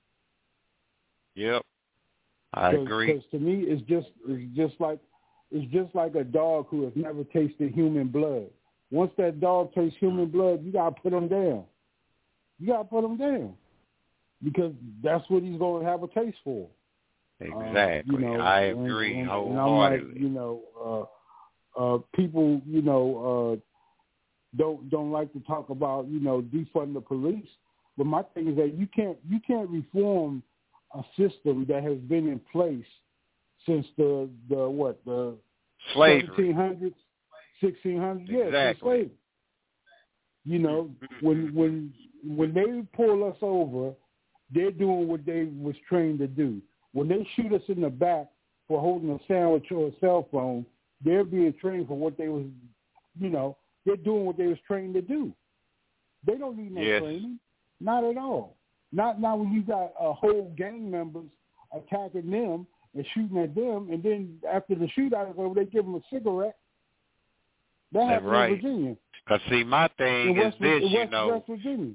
Yep, I Cause, agree. Because to me, it's just it's just like it's just like a dog who has never tasted human blood. Once that dog tastes human blood, you gotta put him down. You gotta put him down because that's what he's going to have a taste for. Exactly. Uh, you know, I and, agree and, wholeheartedly. And I'm like, you know, uh, uh, people, you know. Uh, Don't don't like to talk about, you know, defund the police, but my thing is that you can't you can't reform a system that has been in place since the the what the slavery. seventeen hundreds, sixteen hundreds, yeah, exactly. slavery. You know, when when when they pull us over, they're doing what they was trained to do. When they shoot us in the back for holding a sandwich or a cell phone, they're being trained for what they was, you know. They're doing what they was trained to do. They don't need no yes. training. Not at all. Not not when you got a uh, whole gang members attacking them and shooting at them, and then after the shootout is over, they give them a cigarette. That That's happened right. in Virginia. Because, see, my thing in is West, this, West, you know. West Virginia.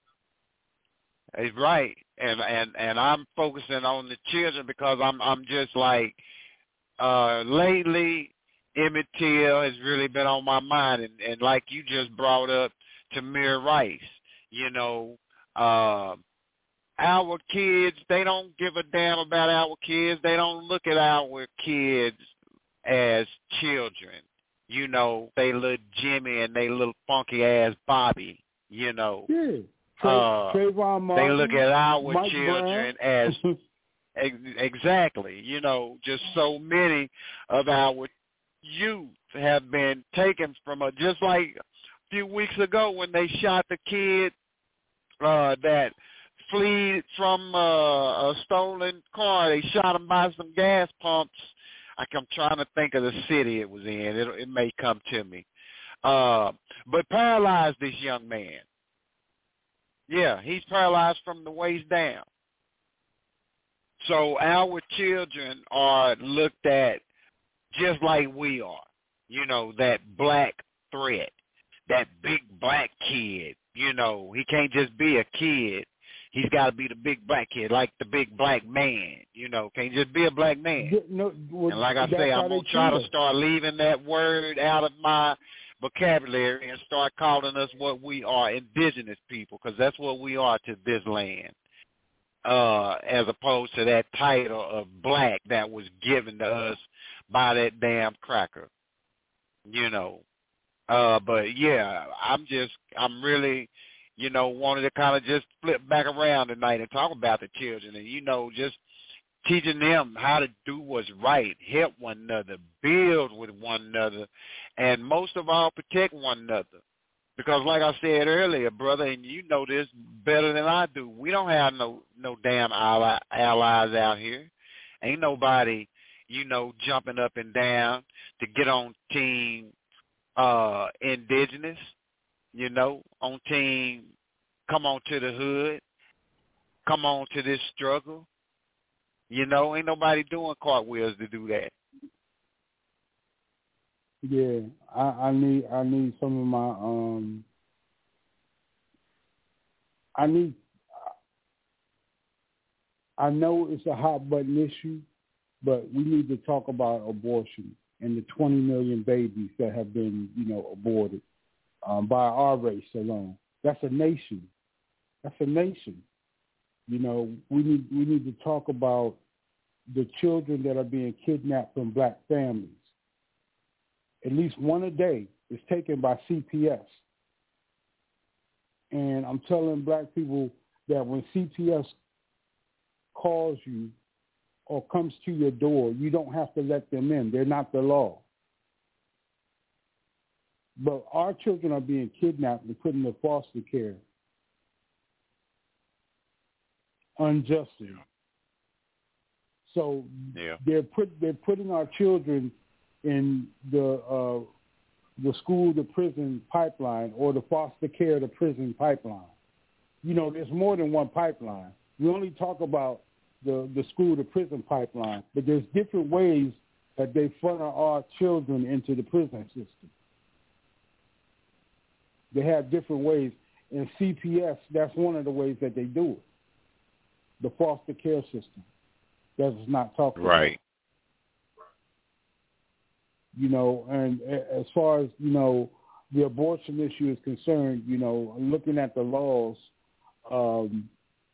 It's right. And, and, and I'm focusing on the children because I'm I'm just like, uh, lately, Emmett Till has really been on my mind, and, and like you just brought up Tamir Rice, you know, uh, our kids, they don't give a damn about our kids. They don't look at our kids as children. You know, they little Jimmy and they little funky-ass Bobby, you know. Yeah. Tra- uh, Trayvon Martin, they look at our Mike children Brown. as, ex- exactly, you know, just so many of our youth have been taken from a, just like a few weeks ago when they shot the kid uh, that fled from uh, a stolen car. They shot him by some gas pumps. I'm trying to think of the city it was in. It, it may come to me. Uh, but paralyzed this young man. Yeah, he's paralyzed from the waist down. So our children are looked at just like we are, you know, that black threat, that big black kid. You know, he can't just be a kid. He's got to be the big black kid, like the big black man. You know, can't just be a black man. No, well, and like I say, I'm going to try to start leaving that word out of my vocabulary and start calling us what we are, indigenous people, because that's what we are to this land, uh, as opposed to that title of black that was given to us by that damn cracker, you know. Uh, but, yeah, I'm just, I'm really, you know, wanted to kind of just flip back around tonight and talk about the children and, you know, just teaching them how to do what's right, help one another, build with one another, and most of all, protect one another. Because like I said earlier, brother, and you know this better than I do, we don't have no no damn ally, allies out here. Ain't nobody, you know, jumping up and down to get on team uh, indigenous, you know, on team come on to the hood, come on to this struggle. You know, ain't nobody doing cartwheels to do that. Yeah, I, I need I need some of my um I need I know it's a hot button issue, but we need to talk about abortion and the twenty million babies that have been, you know, aborted um, by our race alone. That's a nation. That's a nation. You know, we need we need to talk about the children that are being kidnapped from black families. At least one a day is taken by C P S. And I'm telling black people that when C P S calls you or comes to your door, you don't have to let them in. They're not the law. But our children are being kidnapped and put into foster care unjustly. So yeah. they're put they're putting our children in the uh, the school to prison pipeline or the foster care to prison pipeline. You know, there's more than one pipeline. We only talk about the, the school to prison pipeline, but there's different ways that they funnel our children into the prison system. They have different ways. And C P S, that's one of the ways that they do it, the foster care system. That is not talked about. Right. You know, and as far as, you know, the abortion issue is concerned, you know, looking at the laws, um,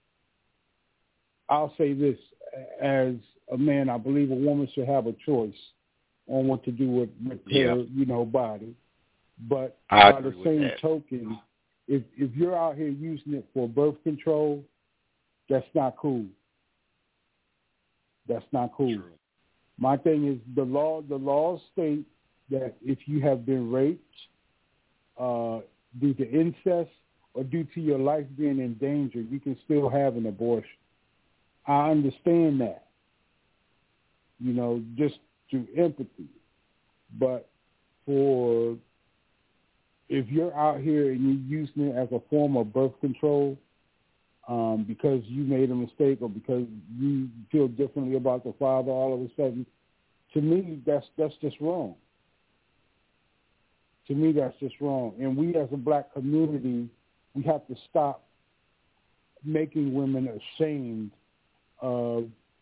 I'll say this, as a man, I believe a woman should have a choice on what to do with, with yeah. her, you know, body. But I by the same token, if if you're out here using it for birth control, that's not cool. That's not cool. True. My thing is the law. The laws state that if you have been raped uh, due to incest or due to your life being in danger, you can still have an abortion. I understand that, you know, just through empathy. But for if you're out here and you're using it as a form of birth control, Um, because you made a mistake or because you feel differently about the father all of a sudden, to me, that's that's just wrong. To me, that's just wrong. And we as a black community, we have to stop making women ashamed of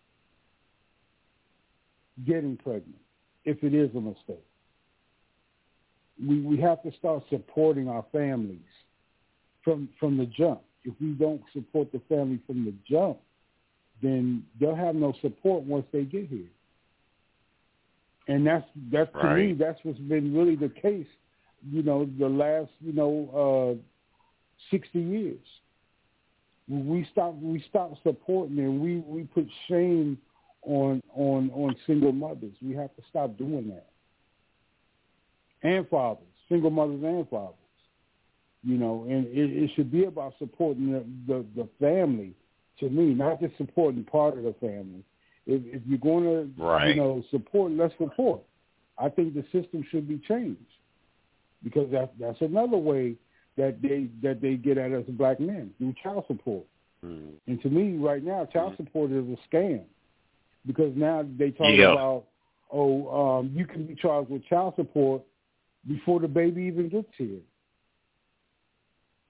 getting pregnant if it is a mistake. We we have to start supporting our families from from the jump. If we don't support the family from the jump, then they'll have no support once they get here. And that's that's to right. me, that's what's been really the case, you know, the last, you know, uh, sixty years. We stopped we stopped supporting and we, we put shame on on on single mothers. We have to stop doing that. And fathers, single mothers and fathers. You know, and it, it should be about supporting the, the, the family, to me, not just supporting part of the family. If, if you're going to, right. you know, support, let's support. I think the system should be changed because that, that's another way that they that they get at us black men, through child support. Mm. And to me, right now, child mm. support is a scam because now they talk yeah. about, oh, um, you can be charged with child support before the baby even gets here.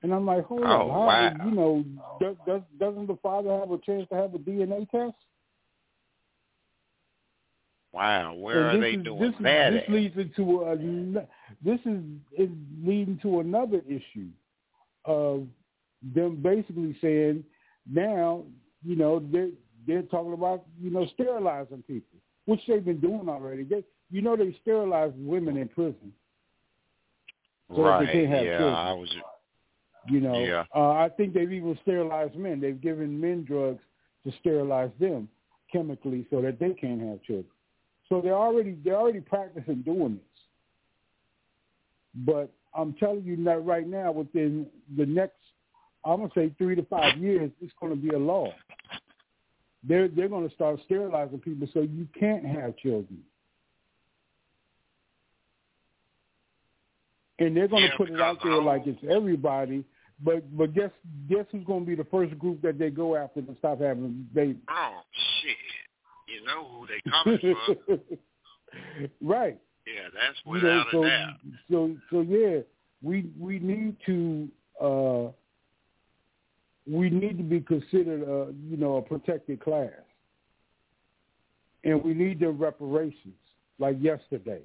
And I'm like, hold oh, on, how, wow. you know, does, does, doesn't the father have a chance to have a D N A test? Wow, where and are they is, doing this that is, This at? leads into a, this is, is leading to another issue of them basically saying now, you know, they're, they're talking about, you know, sterilizing people, which they've been doing already. They, you know, they sterilize women in prison. So right, that they can't have yeah, children. I was... You know, yeah. uh, I think they've even sterilized men. They've given men drugs to sterilize them chemically so that they can't have children. So they're already they're already practicing doing this. But I'm telling you that right now, within the next, I'm gonna say three to five years, it's going to be a law. They're they're going to start sterilizing people so you can't have children. And they're going yeah, to put it out there like it's everybody. But but guess guess who's going to be the first group that they go after to stop having babies? Oh, shit. You know who they coming for. Right. Yeah, that's you know, without so, a doubt. So, so yeah, we we need to uh, we need to be considered a, you know, a protected class. And we need the reparations, like yesterday.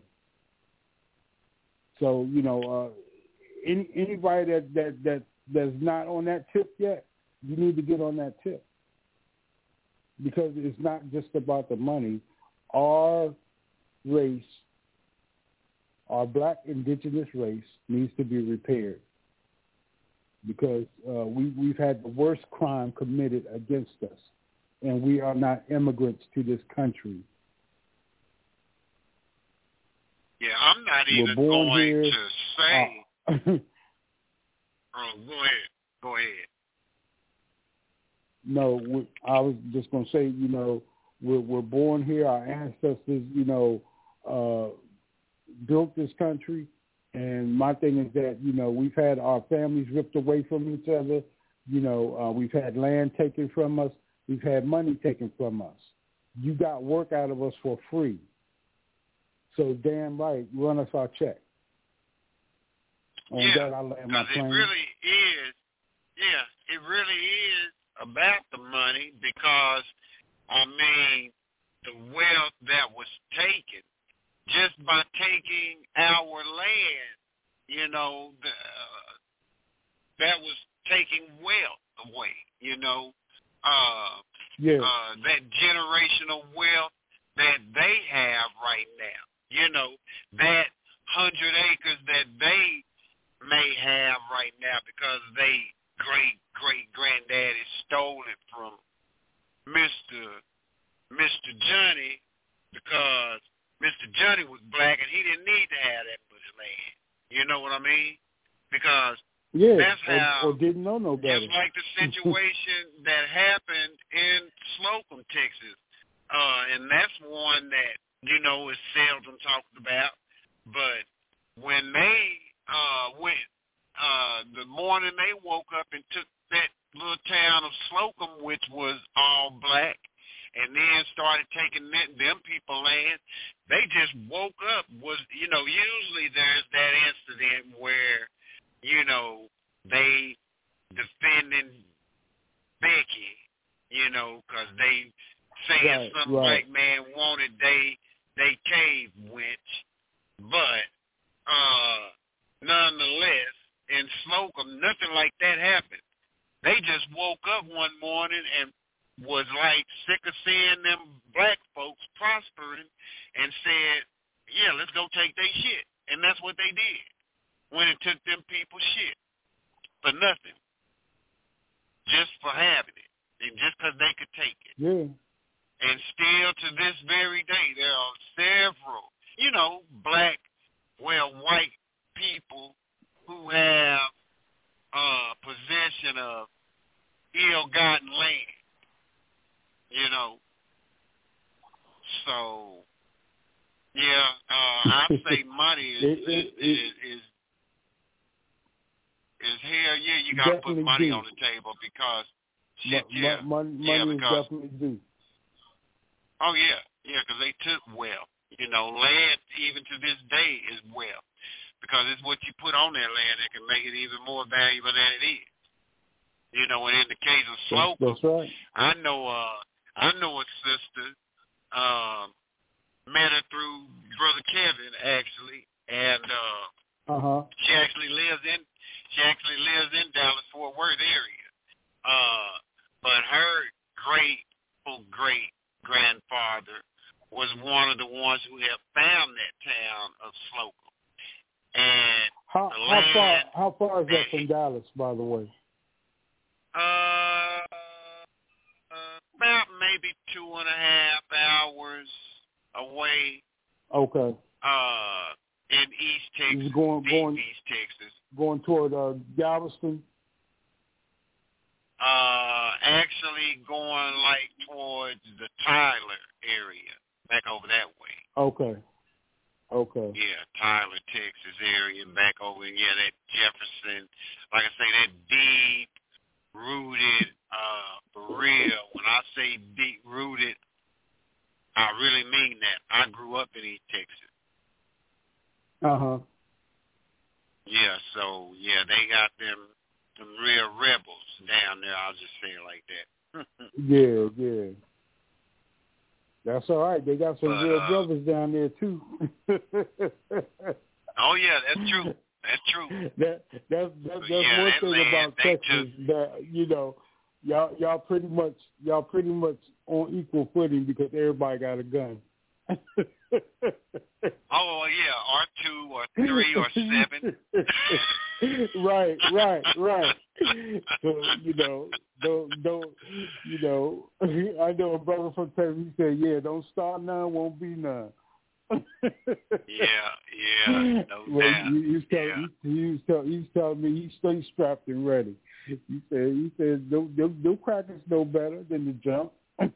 So, you know, uh, any anybody that, that, that that's not on that tip yet, you need to get on that tip. Because it's not just about the money. Our race, our black indigenous race, needs to be repaired. Because uh, we, we've had the worst crime committed against us. And we are not immigrants to this country. Yeah, I'm not We're even born going here, to say... Uh, oh, go ahead. Go ahead. No, we, I was just going to say, you know, we're, we're born here. Our ancestors, you know, uh, built this country. And my thing is that, you know, we've had our families ripped away from each other. You know, uh, we've had land taken from us. We've had money taken from us. You got work out of us for free. So damn right, run us our check. On yeah, that, I land my because plane. it really is, yeah, it really is about the money because, I mean, the wealth that was taken, just by taking our land, you know, the, uh, that was taking wealth away, you know. Uh, yeah. uh, that generational wealth that they have right now, you know, that hundred acres that they may have right now because they great great granddaddy stole it from Mister Mister Johnny because Mister Johnny was black and he didn't need to have that much land. You know what I mean? Because yeah, that's how, or, or didn't know no better. Just like the situation that happened in Slocum, Texas, uh, and that's one that you know is seldom talked about. But when they uh, went uh, the morning they woke up and took that little town of Slocum, which was all black, and then started taking that, them people land, they just woke up. Was you know usually there's that incident where you know they defending Becky, you know, because they saying right, some right. black man wanted they they cave winch, but uh, nonetheless in Slocum nothing like that happened. They just woke up one morning and was like sick of seeing them black folks prospering and said, yeah, let's go take their shit. And that's what they did. Went and took them people's shit for nothing. Just for having it. And just because they could take it. Yeah. And still to this very day, there are several, you know, black, well, white people who have uh, possession of ill-gotten land. You know, so yeah, uh, I say money is it, it, is, it, is is is hell yeah. You got to put money do. on the table because shit, M- yeah, money, yeah, money because is definitely due. Oh yeah, yeah, because they took wealth. You know, land even to this day is wealth. because it's what you put on that land that can make it even more valuable than it is. You know, and in the case of Sloper, that's right. I know, uh, I know a sister, um, met her through Brother Kevin actually, and uh, uh-huh. she actually lives in, she actually lives in Dallas Fort Worth area. Uh, but her great, great grandfather was one of the ones who had found that town of Slocum. And how, the how land, far how far is that he, from Dallas, by the way? Uh, uh, about maybe two and a half hours away. Okay. Uh, in East Texas, going, deep going, East Texas. Going toward uh, Galveston? Uh, actually going like towards the Tyler area, back over that way. Okay. Okay. Yeah, Tyler, Texas area, back over, yeah, that Jefferson, like I say, that deep rooted, uh, for real. When I say deep rooted, I really mean that. I grew up in East Texas. Uh-huh. Yeah, so, yeah, they got them, them real rebels down there. I'll just say it like that. yeah, yeah. That's all right. They got some but, real uh, brothers down there, too. Oh, yeah, that's true. That's true. That, that's that's, that's yeah, one that thing land, about Texas took... that, you know, y'all y'all pretty much y'all pretty much on equal footing because everybody got a gun. Oh yeah, R two or three or seven. right, right, right. So you know, don't don't you know? I know a brother from Texas. He said, "Yeah, don't start none, won't be none." yeah, yeah, no well, doubt. He, he's telling yeah. he, he was tell, he's telling me he's stay strapped and ready. He said he said no no no crackers no better than the jump.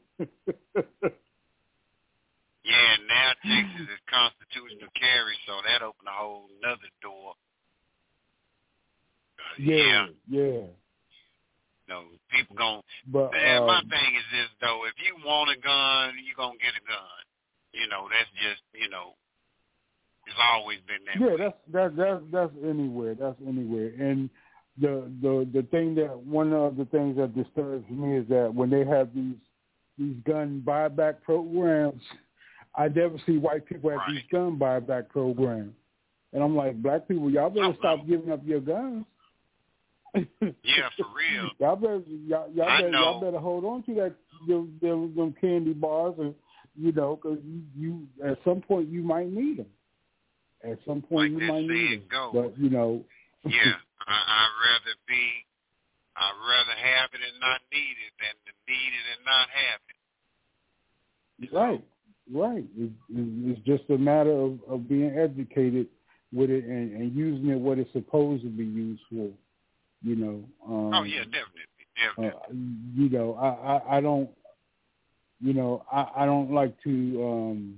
Yeah, now Texas is constitutional carry, so that opened a whole another door. Uh, yeah, yeah, yeah. No, people gon' But man, um, my thing is this though: if you want a gun, you gonna get a gun. You know, that's just you know, it's always been that yeah, way. that's that's that's that's anywhere. That's anywhere. And the the the thing that one of the things that disturbs me is that when they have these these gun buyback programs, I never see white people at right. these gun buyback programs. And I'm like, black people, y'all better oh, stop no. giving up your guns. Yeah, for real. y'all better y'all, y'all I better know. y'all better hold on to that them, them, them candy bars, and you know, because you, you at some point you might need them. At some point like you might need them. Go. But you know. yeah, I, I'd rather be. I'd rather have it and not need it than to need it and not have it. You right, know? right. It, it, it's just a matter of, of being educated with it and, and using it what it's supposed to be used for. You know. Um, oh yeah, definitely, definitely. Uh, you know, I, I, I don't. You know, I, I don't like to. Um,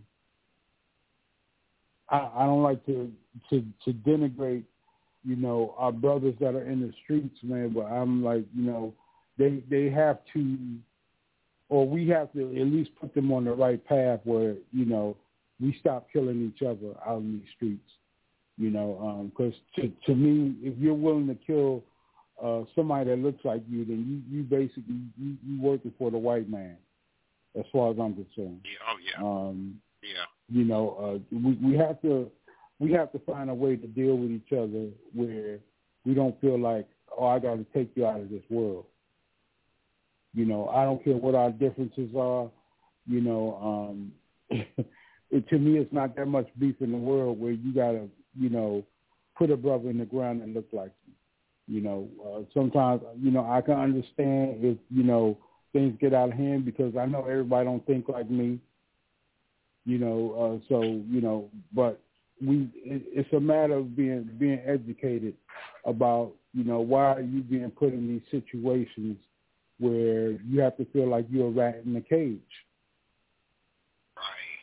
I, I don't like to, to to denigrate. You know, our brothers that are in the streets, man. But I'm like, you know, they they have to, or we have to at least put them on the right path where, you know, we stop killing each other out in these streets. You know, because um, to to me, if you're willing to kill uh, somebody that looks like you, then you you basically you, you working for the white man, as far as I'm concerned. Yeah, oh yeah. Um, yeah. You know, uh, we we have to. We have to find a way to deal with each other where we don't feel like, oh, I got to take you out of this world. You know, I don't care what our differences are. You know, um, it, to me, it's not that much beef in the world where you got to, you know, put a brother in the ground and look like you. You know, uh, sometimes, you know, I can understand if, you know, things get out of hand because I know everybody don't think like me. You know, uh, so, you know, but we it, it's a matter of being being educated about, you know, why are you being put in these situations where you have to feel like you're a rat in a cage. Right.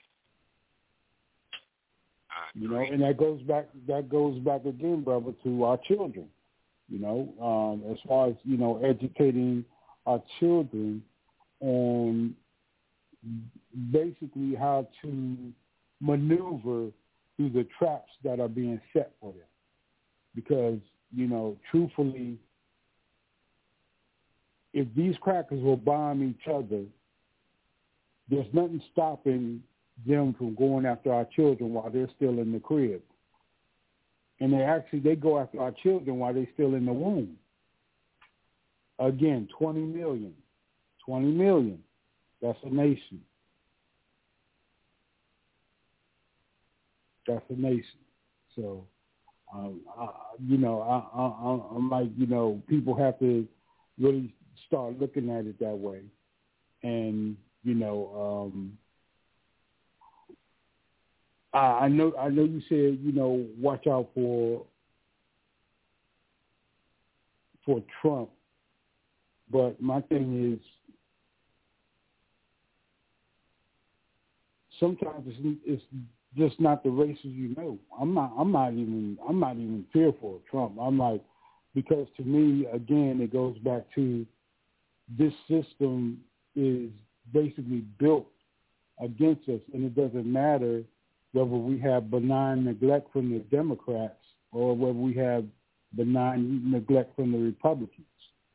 You know, and that goes back that goes back again, brother, to our children. You know, um, as far as, you know, educating our children on basically how to maneuver through the traps that are being set for them. because, you know, truthfully, if these crackers will bomb each other, there's nothing stopping them from going after our children while they're still in the crib. And they actually, they go after our children while they're still in the womb. Again, twenty million. twenty million. That's a nation. That's a nation. So, um, I, you know, I, I, I'm like, you know, people have to really start looking at it that way. And, you know, um, I, I know, I know you said, you know, watch out for for Trump. But my thing is, sometimes it's, it's just not the races you know. I'm not. I'm not even. I'm not even fearful of Trump. I'm like, because to me, again, it goes back to this system is basically built against us, and it doesn't matter whether we have benign neglect from the Democrats or whether we have benign neglect from the Republicans.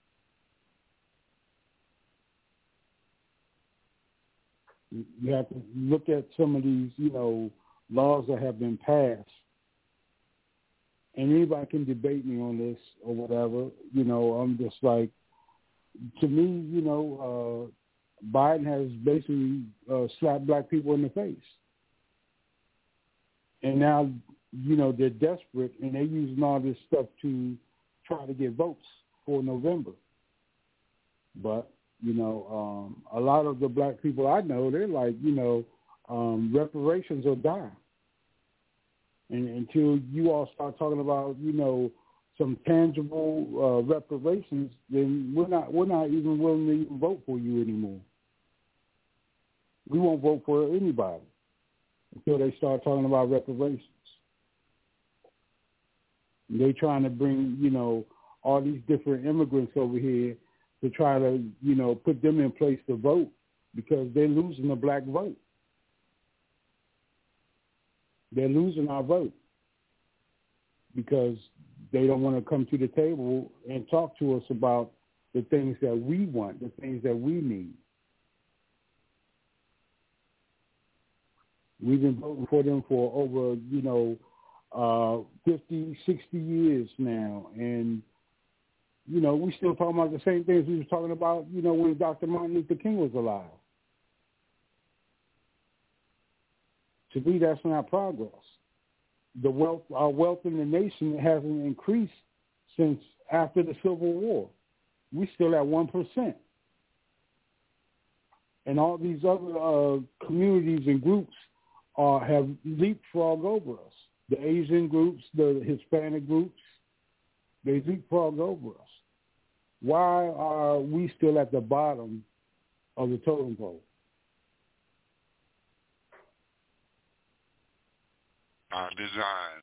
You have to look at some of these, you know, laws that have been passed. And anybody can debate me on this or whatever. You know, I'm just like, to me, you know, uh, Biden has basically uh, slapped black people in the face. And now, you know, they're desperate and they're using all this stuff to try to get votes for November. But you know, um, a lot of the black people I know, they're like, you know, um, reparations or die. And until you all start talking about, you know, some tangible uh, reparations, then we're not we're not even willing to even vote for you anymore. We won't vote for anybody until they start talking about reparations. And they're trying to bring, you know, all these different immigrants over here to try to, you know, put them in place to vote because they're losing the black vote. They're losing our vote because they don't want to come to the table and talk to us about the things that we want, the things that we need. We've been voting for them for over, you know, uh, fifty, sixty years now, and you know, we still talking about the same things we was talking about, you know, when Doctor Martin Luther King was alive. To me, that's not progress. The wealth, our wealth in the nation hasn't increased since after the Civil War. We're still at one percent. And all these other uh, communities and groups uh, have leapfrogged over us. The Asian groups, the Hispanic groups, they leapfrogged over us. Why are we still at the bottom of the totem pole? Our design.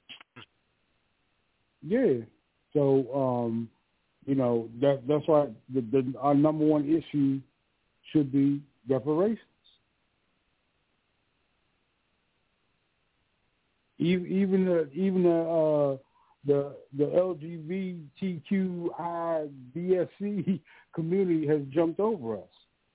Yeah. So, um, you know, that that's why the, the, our number one issue should be reparations. Even even the even the uh, the the L G B T Q I B S C community has jumped over us.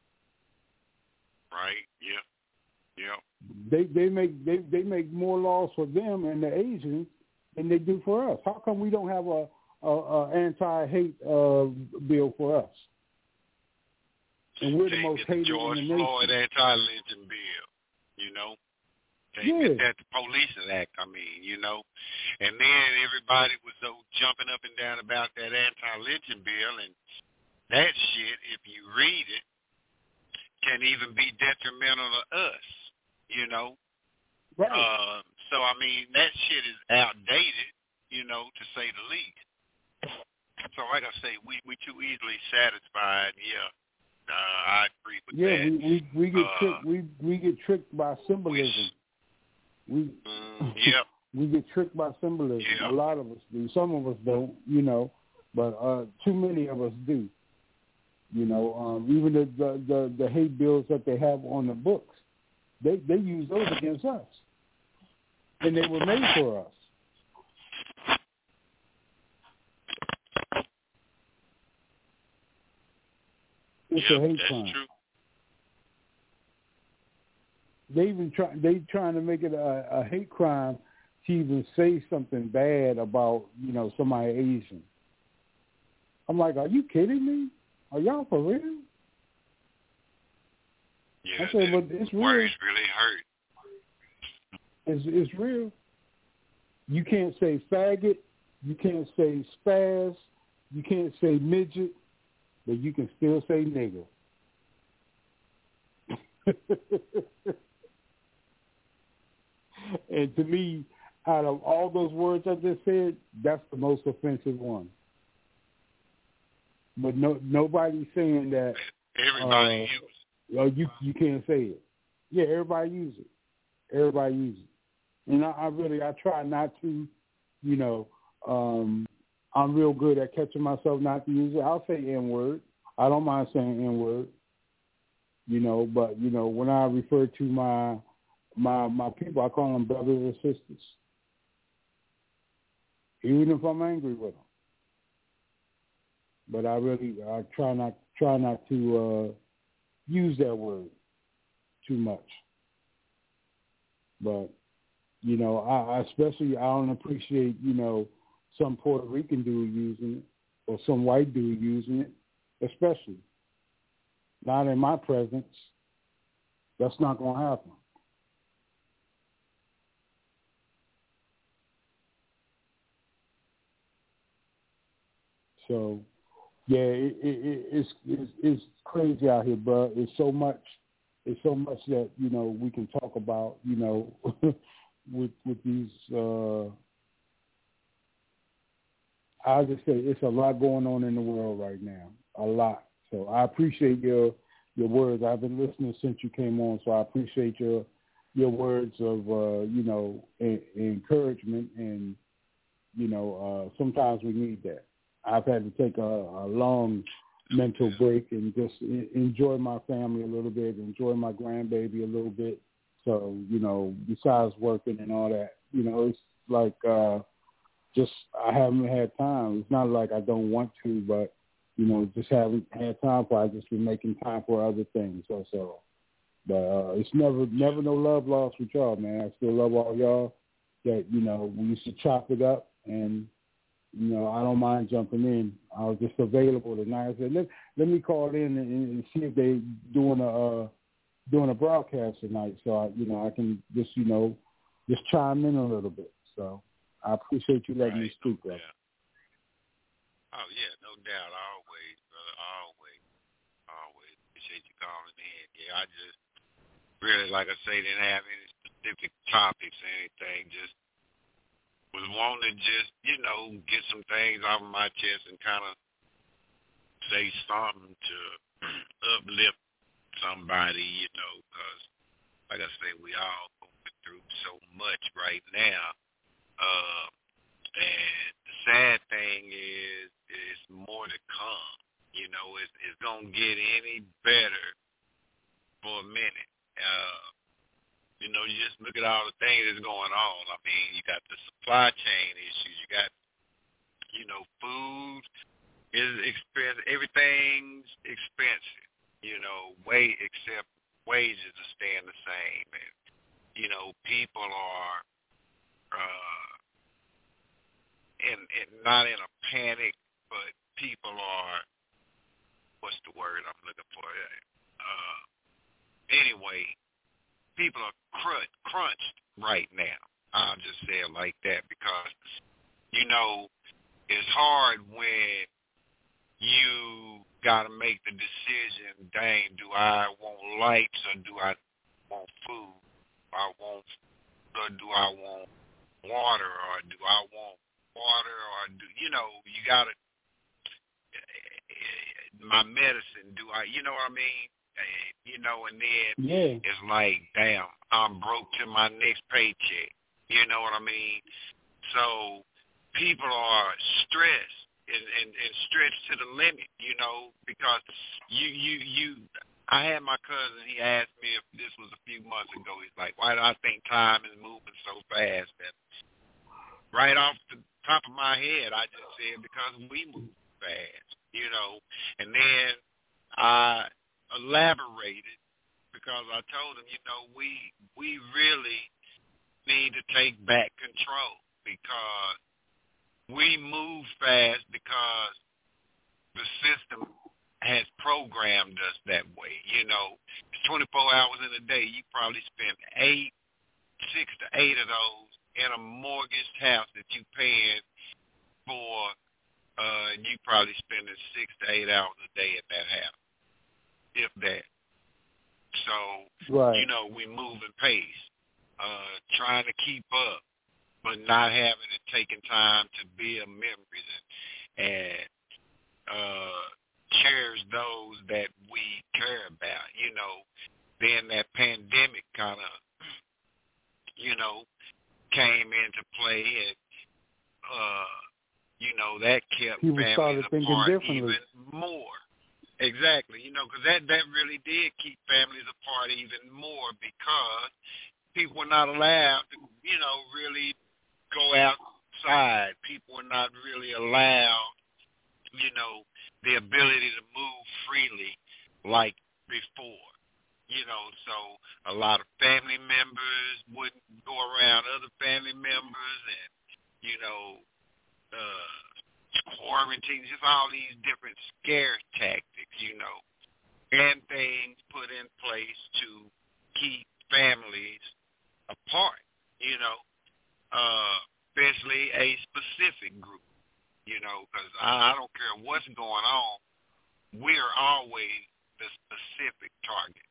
Right. Yeah. Yeah. They they make they, they make more laws for them and the Asians than they do for us. How come we don't have a, a, a anti-hate uh, bill for us? And we're the most hated George in the nation. Floyd anti-lynching bill, you know. They yeah. get that the Police Act, I mean, you know. And then everybody was so jumping up and down about that anti-lynching bill, and that shit, if you read it, can even be detrimental to us, you know. Right. Uh, so, I mean, that shit is outdated, you know, to say the least. So, like I say, we we too easily satisfied, yeah. Uh, I agree with yeah, that. Yeah, we, we, we get uh, tricked. We we get tricked by symbolism. We mm, yep. we get tricked by symbolism. Yep. A lot of us do. Some of us don't, you know, but uh, too many of us do. You know, um, even the, the, the, the hate bills that they have on the books, they they use those against us, and they were made for us. It's yep, a hate that's crime. True. They even try. They trying to make it a, a hate crime to even say something bad about, you know, somebody Asian. I'm like, are you kidding me? Are y'all for real? Yeah, I said, but it's real. Words really hurt. It's, it's real. You can't say faggot. You can't say spaz. You can't say midget. But you can still say nigger. And to me, out of all those words I just said, that's the most offensive one. But no, nobody's saying that. Everybody uh, uses it. Oh, you you can't say it. Yeah, everybody use it. Everybody use it. And I, I really, I try not to, you know, um, I'm real good at catching myself not to use it. I'll say N-word. I don't mind saying N-word. You know, but, you know, when I refer to my my my people, I call them brothers and sisters. Even if I'm angry with them. But I really, I try not, try not to uh, use that word too much. But, you know, I, I especially, I don't appreciate, you know, some Puerto Rican dude using it or some white dude using it, especially. Not in my presence. That's not going to happen. So, yeah, it, it, it's, it's it's crazy out here, bro. It's so much, it's so much that, you know, we can talk about, you know, with with these. Uh, I just say it's a lot going on in the world right now, a lot. So I appreciate your your words. I've been listening since you came on, so I appreciate your your words of uh, you know a, encouragement, and you know uh, sometimes we need that. I've had to take a, a long mental break and just enjoy my family a little bit, enjoy my grandbaby a little bit. So, you know, besides working and all that, you know, it's like uh, just I haven't had time. It's not like I don't want to, but, you know, just haven't had time for it. I've just been making time for other things also. But uh, it's never never no love lost with y'all, man. I still love all y'all that, you know, we used to chop it up, and you know, I don't mind jumping in. I was just available tonight. I said, let, let me call in and, and see if they doing a uh, doing a broadcast tonight, so I, you know, I can just, you know, just chime in a little bit. So I appreciate you letting right. me speak, no brother. Oh yeah, no doubt. Always, brother. Always, always appreciate you calling in. Yeah, I just really, like I say, didn't have any specific topics or anything. Just was wanting to just, you know, get some things off of my chest and kind of say something to uplift somebody, you know, because, like I say, we all going through so much right now. Uh, and the sad thing is, it's more to come. You know, it's, it's going to get any better for a minute. Uh, You know, you just look at all the things that's going on. I mean, you got the supply chain issues. You got, you know, food is expensive. Everything's expensive. You know, way except wages are staying the same. And, you know, people are uh, in, in not in a panic, but people are, what's the word I'm looking for? Uh, anyway, people are crunch, crunched right now. I'll just say it like that because, you know, it's hard when you got to make the decision, dang, do I want lights or do I want food? Do I want, or do I want water or do I want water or do, you know, you got to, my medicine, do I, you know what I mean? You know, and then yeah. it's like, damn, I'm broke to my next paycheck. You know what I mean? So people are stressed and, and, and stretched to the limit, you know, because you, you, you, I had my cousin, he asked me if this was a few months ago. He's like, why do I think time is moving so fast? And right off the top of my head, I just said, because we move fast, you know, and then I elaborated because I told him, you know, we we really need to take back control because we move fast because the system has programmed us that way. You know, it's twenty-four hours in a day. You probably spend eight, six to eight of those in a mortgaged house that you paying for. Uh, you probably spending six to eight hours a day in that house, if that. So, right. you know, we move in pace, uh, trying to keep up, but not having it taking time to build memories and, and uh, cherish those that we care about. You know, then that pandemic kind of, you know, came into play and, uh, you know, that kept people families apart differently. even more. Exactly, you know, because that, that really did keep families apart even more because people were not allowed to, you know, really go outside. People were not really allowed, you know, the ability to move freely like before. You know, so a lot of family members wouldn't go around other family members and, you know, uh, quarantine, just all these different scare tactics, you know, and things put in place to keep families apart, you know, uh, especially a specific group, you know, because I, I don't care what's going on, we're always the specific target.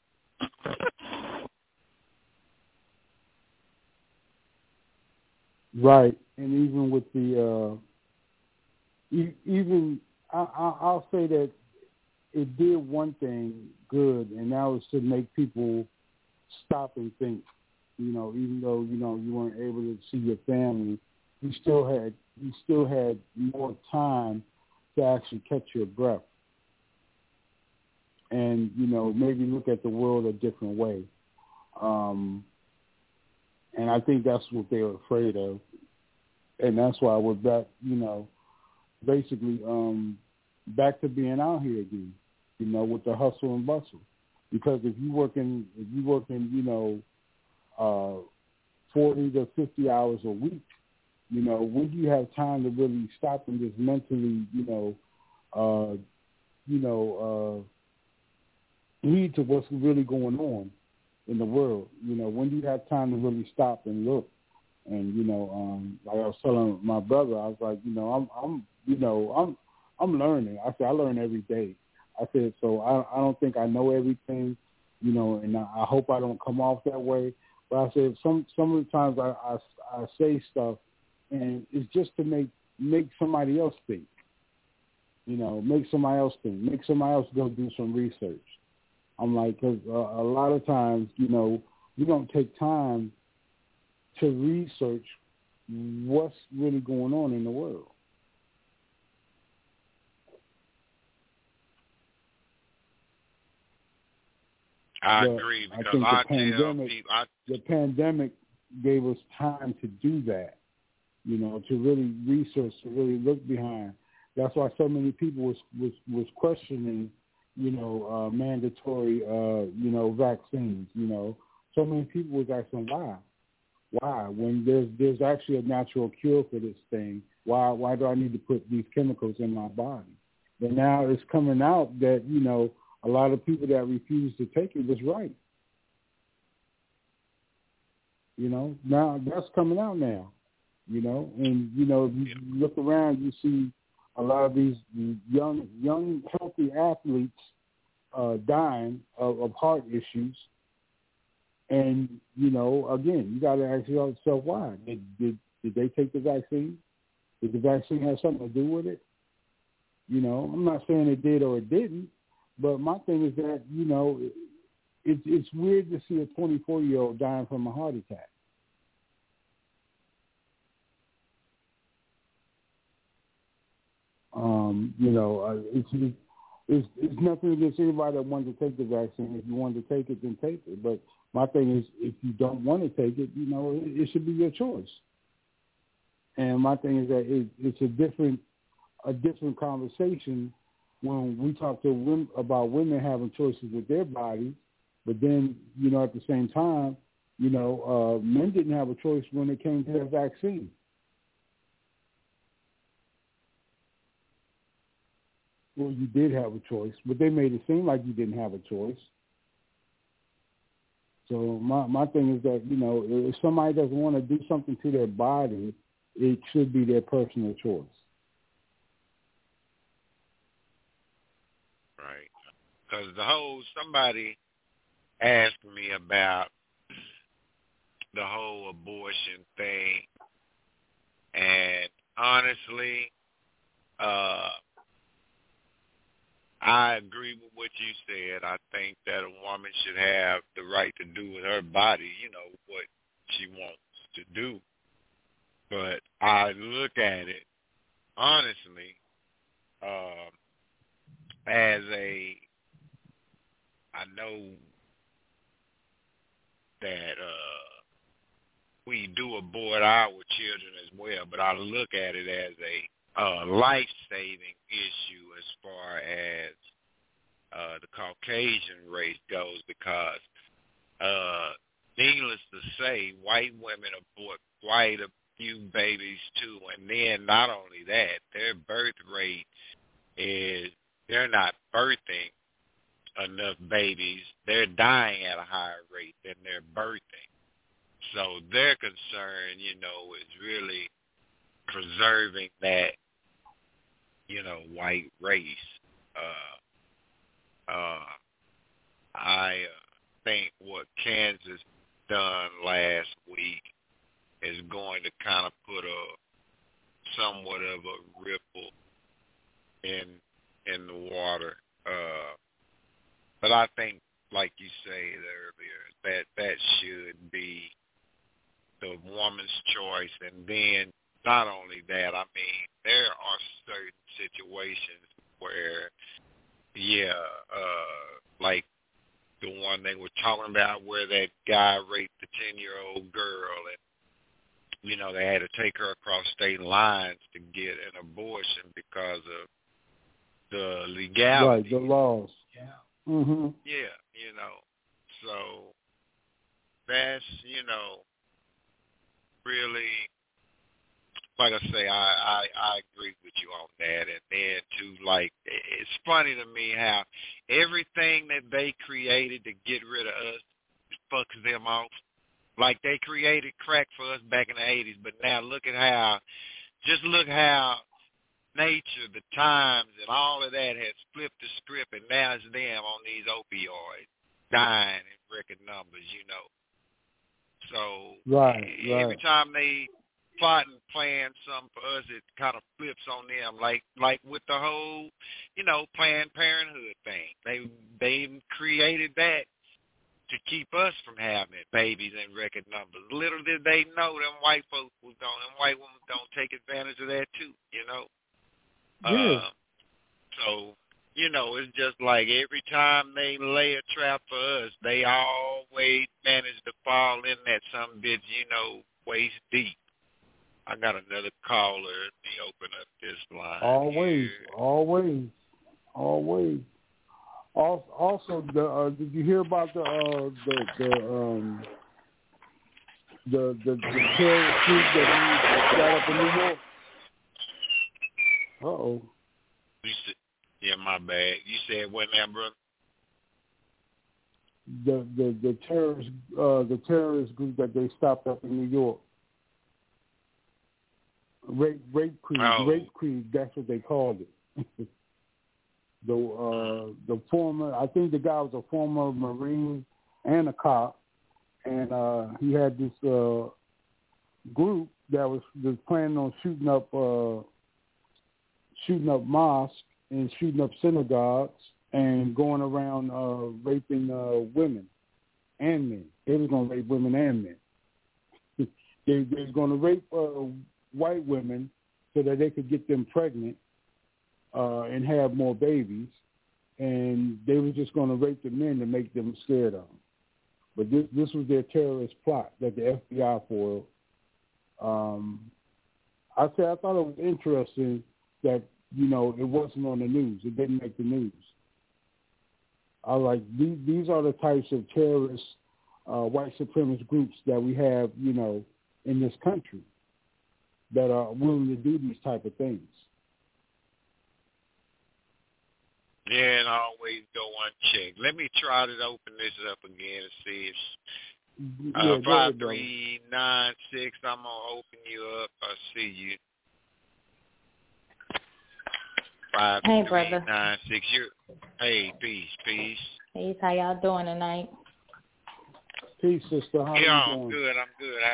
Right, and even with the, uh, e- even I, I, I'll say that it did one thing good, and that was to make people stop and think. You know, even though you know you weren't able to see your family, you still had you still had more time to actually catch your breath, and you know maybe look at the world a different way. Um, And I think that's what they were afraid of. And that's why we're back, you know, basically um, back to being out here again, you know, with the hustle and bustle. Because if you work in, if you work in, you know, uh, forty to fifty hours a week, you know, when do you have time to really stop and just mentally, you know, uh, you know, uh, lead to what's really going on in the world? You know, when do you have time to really stop and look? And you know, um, like I was telling my brother, I was like, you know, I'm, I'm, you know, I'm, I'm learning. I said I learn every day. I said so. I, I don't think I know everything, you know, and I, I hope I don't come off that way. But I said some, some of the times I, I, I say stuff, and it's just to make make somebody else think. You know, make somebody else think. Make somebody else go do some research. I'm like, because uh, a lot of times, you know, we don't take time to research what's really going on in the world. I but agree because I think I the pandemic, tell people, I, the pandemic gave us time to do that, you know, to really research, to really look behind. That's why so many people was was, was questioning, you know, uh, mandatory, uh, you know, vaccines. You know, so many people was asking why, why when there's there's actually a natural cure for this thing. Why why do I need to put these chemicals in my body? And now it's coming out that you know a lot of people that refused to take it was right. You know, now that's coming out now. You know, and you know, if you look around, you see a lot of these young, young, healthy athletes uh, dying of, of heart issues. And, you know, again, you got to ask yourself why. Did, did did they take the vaccine? Did the vaccine have something to do with it? You know, I'm not saying it did or it didn't, but my thing is that, you know, it, it's weird to see a twenty-four-year-old dying from a heart attack. Um, you know, uh, it's, it's it's nothing against anybody that wanted to take the vaccine. If you wanted to take it, then take it. But my thing is, if you don't want to take it, you know, it, it should be your choice. And my thing is that it, it's a different a different conversation when we talk to women about women having choices with their bodies, but then, you know, at the same time, you know, uh, men didn't have a choice when it came to their vaccine. Well, you did have a choice, but they made it seem like you didn't have a choice. So my my thing is that, you know, if somebody doesn't want to do something to their body, it should be their personal choice. Right. Because the whole, somebody asked me about the whole abortion thing, and honestly, uh, I agree with what you said. I think that a woman should have the right to do with her body, you know, what she wants to do. But I look at it, honestly, um, as a, I know that uh, we do abort our children as well, but I look at it as a uh, life-saving issue as far as uh, the Caucasian race goes, because uh, needless to say, white women abort quite a few babies too, and then not only that, their birth rate is, they're not birthing enough babies, they're dying at a higher rate than they're birthing. So their concern, you know, is really preserving that, you know, white race. Uh, uh, I uh, think what Kansas done last week is going to kind of put a somewhat of a ripple in in the water. Uh, but I think, like you said earlier, that that should be the woman's choice. And then not only that, I mean, there are certain situations where, yeah, uh, like the one they were talking about where that guy raped the ten-year-old girl, and, you know, they had to take her across state lines to get an abortion because of the legality. Right, the laws. Yeah. Mm-hmm. Yeah, you know. So that's, you know, really, like I say, I, I, I agree with you on that. And then, too, like, it's funny to me how everything that they created to get rid of us fucks them off. Like, they created crack for us back in the eighties, but now look at how, just look how nature, the times, and all of that has flipped the script, and now it's them on these opioids, dying in record numbers, you know. So right, every right. time they plot and plan something for us, it kind of flips on them, like like with the whole, you know, Planned Parenthood thing. They they created that to keep us from having babies in record numbers. Little did they know them white folks was going, them white women don't take advantage of that too, you know. Yeah. Uh, so, you know, it's just like every time they lay a trap for us, they always manage to fall in that some bitch, you know, waist deep. I got another caller. Let me open up this line. Always, here. always, always. Also, the, uh, did you hear about the uh, the the um the the, the terrorist group that got up in New York? Uh oh. You said, yeah, my bad. You said what now, brother? The the the terrorist uh, the terrorist group that they stopped up in New York. Rape rape creed, oh. rape creed. That's what they called it. the uh, the former, I think the guy was a former Marine and a cop, and uh, he had this uh, group that was, was planning on shooting up uh, shooting up mosques and shooting up synagogues and going around uh, raping uh, women and men. They was going to rape women and men. they, they was going to rape uh, white women so that they could get them pregnant uh, and have more babies. And they were just going to rape the men to make them scared of them. But this this was their terrorist plot that the F B I foiled. Um, I said I thought it was interesting that you know, it wasn't on the news. It didn't make the news. I like these. These are the types of terrorist, uh, white supremacist groups that we have, you know, in this country that are willing to do these type of things. Yeah, and always go unchecked. Let me try to open this up again and see if uh, yeah, five three nine six. I'm gonna open you up. I see you. Five hey, three brother. nine six. You. Hey, peace, peace. Peace. How y'all doing tonight? Peace, sister. How yeah, you I'm doing? good. I'm good. How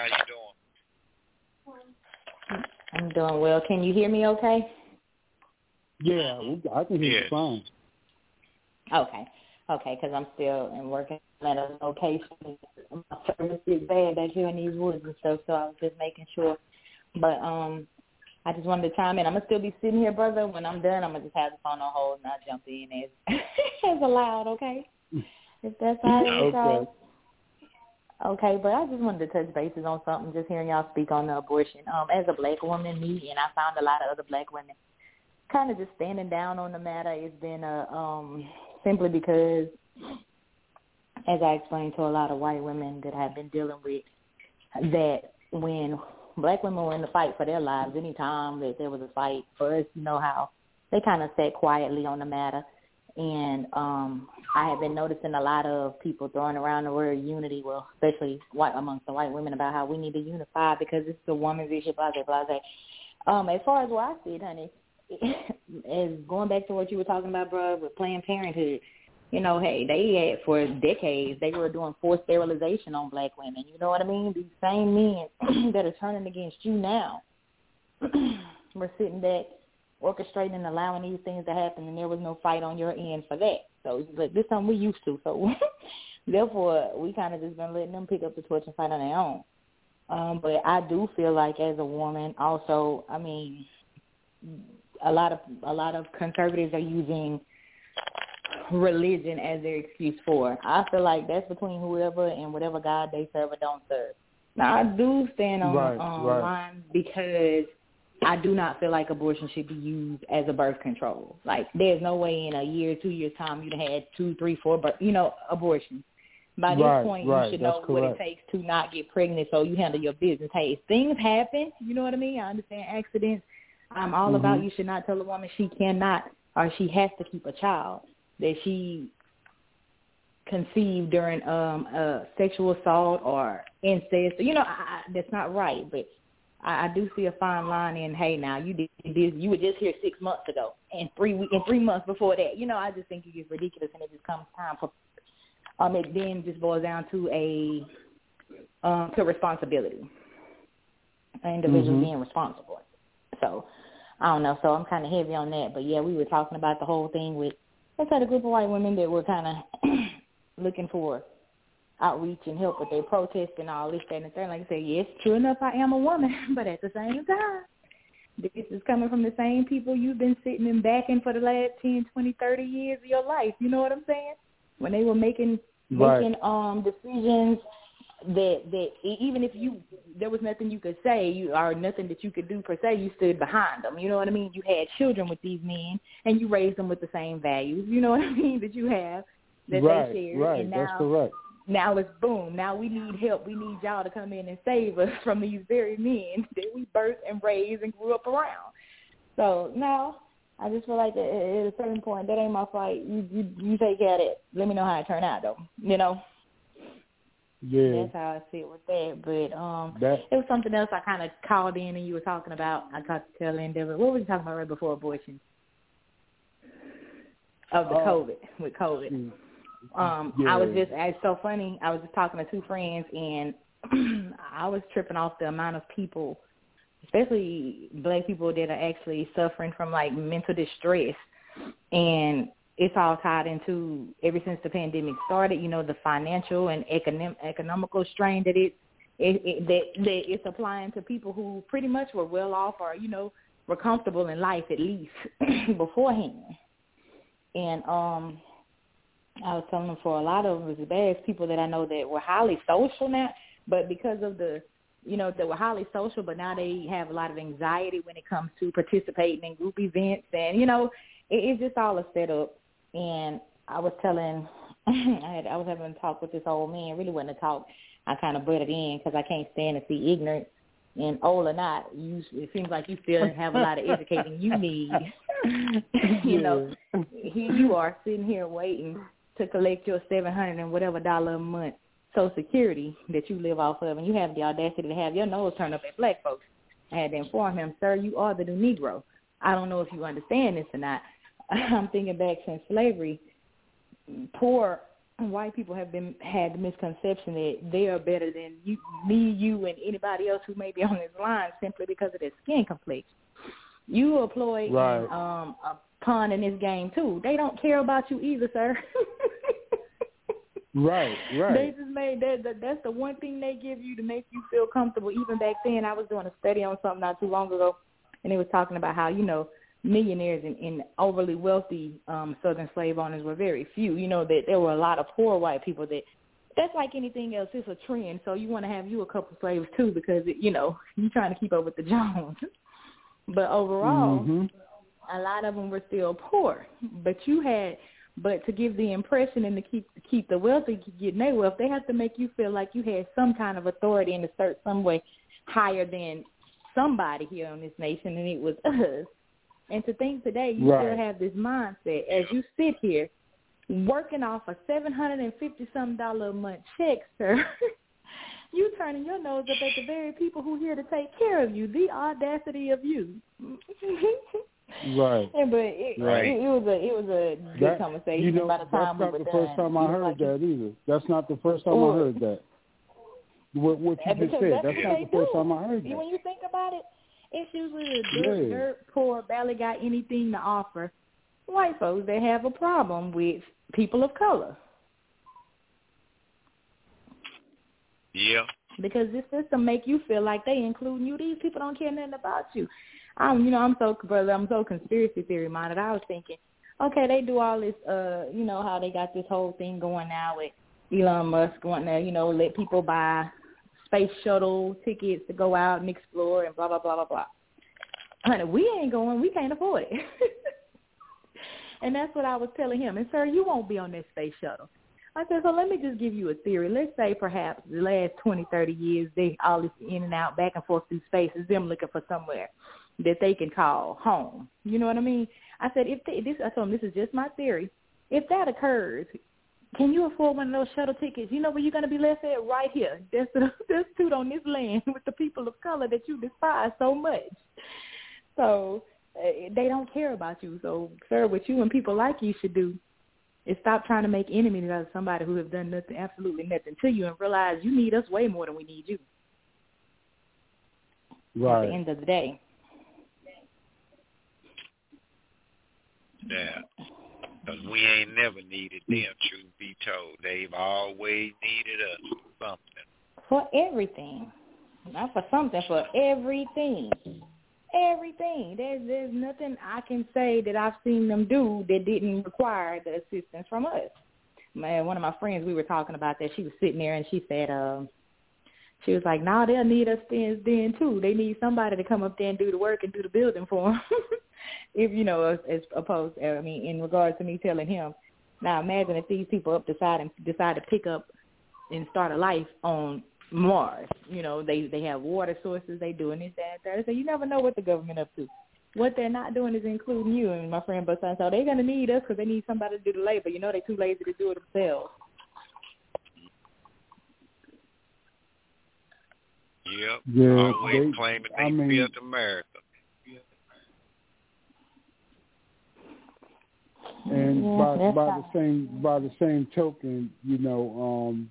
you doing? I'm doing well. Can you hear me? Okay. Yeah, I can hear yes. you fine. Okay. Okay, because I'm still in working at a location. My service is bad back here in these woods and stuff, so I was just making sure. But um, I just wanted to chime in. I'm going to still be sitting here, brother. When I'm done, I'm going to just have the phone on hold and I'll jump in as, as allowed, okay? If that's all right with y'all. Okay, but I just wanted to touch bases on something, just hearing y'all speak on the abortion. Um, as a black woman, me, and I found a lot of other black women kind of just standing down on the matter. It's been a, um, simply because, as I explained to a lot of white women that I've been dealing with, that when black women were in the fight for their lives, any time that there was a fight for us, you know how they kind of sat quietly on the matter. And um, I have been noticing a lot of people throwing around the word unity, well, especially white amongst the white women, about how we need to unify because it's a woman's issue, blah, blah, blah, blah. Um, as far as where I see it, honey, as going back to what you were talking about, bro, with Planned Parenthood, you know, hey, they had for decades, they were doing forced sterilization on black women. You know what I mean? These same men that are turning against you now were sitting back, orchestrating and allowing these things to happen, and there was no fight on your end for that. So like, this is something we used to. So therefore, we kind of just been letting them pick up the torch and fight on their own. Um, but I do feel like as a woman, also, I mean, a lot of a lot of conservatives are using religion as their excuse for it. I feel like that's between whoever and whatever God they serve or don't serve. Now, I do stand on right, um, right. line because I do not feel like abortion should be used as a birth control. Like, there's no way in a year, two years' time you'd have had two, three, four, birth, you know, abortions. By this right, point, right, you should that's know what correct. it takes to not get pregnant, so you handle your business. Hey, if things happen, you know what I mean? I understand accidents. I'm all mm-hmm. about you should not tell a woman she cannot or she has to keep a child that she conceived during um, uh, sexual assault or incest. You know, I, I, that's not right, but I, I do see a fine line in, hey, now, you did this, you were just here six months ago, and three and three months before that. You know, I just think it gets ridiculous, and it just comes time for, um, it then just boils down to a, um, to responsibility, an individual mm-hmm. being responsible. So, I don't know, so I'm kind of heavy on that, but yeah, we were talking about the whole thing with, let's say, a group of white women that were kind of looking for outreach and help with their protest and all this, that, and the third. Like I said, yes, true enough, I am a woman, but at the same time, this is coming from the same people you've been sitting and backing for the last ten, twenty, thirty years of your life. You know what I'm saying? When they were making right. making um decisions that that even if you there was nothing you could say, you or nothing that you could do per se, you stood behind them. You know what I mean? You had children with these men, and you raised them with the same values. You know what I mean? That you have that right, they shared. Right, and now, that's correct. Now it's boom. Now we need help. We need y'all to come in and save us from these very men that we birthed and raised and grew up around. So now I just feel like at a certain point, that ain't my fight. You you, you take care of it. Let me know how it turned out, though. You know. Yeah. That's how I see it with that. But um, that, it was something else I kind of called in and you were talking about. I got to tell Endeavor. What were you talking about right before abortion? Of the uh, COVID, with COVID. Um, yeah. I was just, it's so funny. I was just talking to two friends, and I was tripping off the amount of people, especially black people, that are actually suffering from, like, mental distress. And it's all tied into, ever since the pandemic started, you know, the financial and economic, economical strain that it, it, it that, that it's applying to people who pretty much were well off or, you know, were comfortable in life at least beforehand. And um, I was telling them for a lot of them, as bad as people that I know that were highly social now, but because of the you know, that were highly social, but now they have a lot of anxiety when it comes to participating in group events. And, you know, it, it's just all a setup. And I was telling, I, had, I was having a talk with this old man. It really wasn't a talk. I kind of butted in because I can't stand to see ignorance. And old or not, you, it seems like you still have a lot of educating you need. you know, here you are sitting here waiting to collect your seven hundred and whatever dollar a month Social Security that you live off of, and you have the audacity to have your nose turned up at black folks. I had to inform him, sir, you are the new Negro. I don't know if you understand this or not. I'm thinking back since slavery, poor white people have been had the misconception that they are better than you, me, you, and anybody else who may be on this line simply because of their skin complexion. You employ right. in, um, a pawn in this game too. They don't care about you either, sir. right, right. They just made that, that. That's the one thing they give you to make you feel comfortable. Even back then, I was doing a study on something not too long ago, and it was talking about how you know. millionaires and, and overly wealthy um, Southern slave owners were very few. You know, that there were a lot of poor white people that, that's like anything else. It's a trend. So you want to have you a couple slaves too because, it, you know, you're trying to keep up with the Jones. But overall, mm-hmm. a lot of them were still poor. But you had, but to give the impression and to keep keep the wealthy getting their wealth, they have to make you feel like you had some kind of authority and assert some way higher than somebody here on this nation, and it was us. And to think today you right. still have this mindset as you sit here working off a seven hundred and fifty some dollar a month check, sir. You turning your nose up at the very people who are here to take care of you. The audacity of you. right. And, but it, right. it, it was a it was a good that, conversation. You know, by the time that's not we were the done, first time I heard like that either. That's not the first time well, I heard that. What, what you just said. That's, that's not the do. first time I heard that. When you think about it, it's usually the dirt, yeah. dirt poor, barely got anything to offer white folks that have a problem with people of color. Yeah. Because this system make you feel like they including you. These people don't care nothing about you. I'm, you know, I'm so, brother, I'm so conspiracy theory minded. I was thinking, okay, they do all this, uh, you know, how they got this whole thing going now with Elon Musk wanting to, you know, let people buy space shuttle tickets to go out and explore and blah, blah, blah, blah, blah. Honey, we ain't going. We can't afford it. And that's what I was telling him. And, sir, you won't be on that space shuttle. I said, so let me just give you a theory. Let's say perhaps the last twenty, thirty years, they all this in and out, back and forth through space is them looking for somewhere that they can call home. You know what I mean? I said, if they, this, I told them, this is just my theory. If that occurs, can you afford one of those shuttle tickets? You know where you're going to be left at? Right here. Destitute on this land with the people of color that you despise so much. So uh, they don't care about you. So, sir, what you and people like you should do is stop trying to make enemies out of somebody who have done nothing, absolutely nothing to you, and realize you need us way more than we need you. Right. At the end of the day. Yeah. Because we ain't never needed them, truth be told. They've always needed us for something. For everything. Not for something, for everything. Everything. There's there's nothing I can say that I've seen them do that didn't require the assistance from us. Man, one of my friends, we were talking about that. She was sitting there and she said, um, she was like, nah, they'll need us then, then too. They need somebody to come up there and do the work and do the building for them. If, you know, as, as opposed, I mean, in regards to me telling him, now imagine if these people up decide and decide to pick up and start a life on Mars. You know, they they have water sources, they doing this, that, and that. So you never know what the government up to. What they're not doing is including you. And my friend Busan, so they're going to need us because they need somebody to do the labor. You know, they're too lazy to do it themselves. Yep. Yeah, always they, claiming they I mean, built America. And yeah, by by not... the same by the same token, you know, um,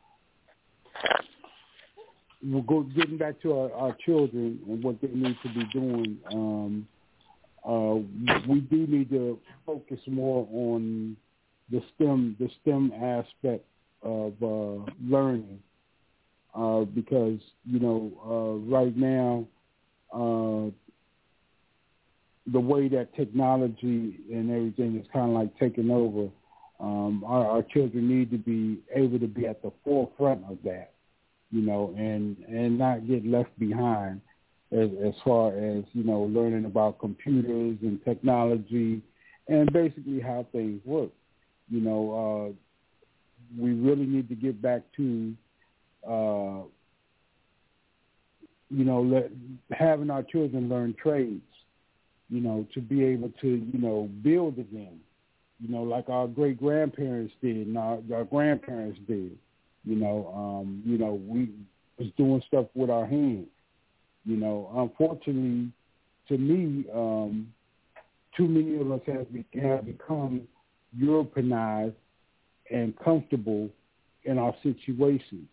we'll go getting back to our, our children and what they need to be doing. Um, uh, we do need to focus more on the STEM the STEM aspect of uh, learning, uh, because you know uh, right now. Uh, the way that technology and everything is kind of like taking over, um, our, our children need to be able to be at the forefront of that. you know, and, and not get left behind as, as far as, you know, learning about computers and technology and basically how things work. You know, uh, we really need to get back to, uh, you know, let, having our children learn trades, you know, to be able to, you know, build again, you know, like our great-grandparents did and our, our grandparents did. You know, um, you know, we was doing stuff with our hands. You know, unfortunately, to me, um, too many of us have, be, have become Europeanized and comfortable in our situations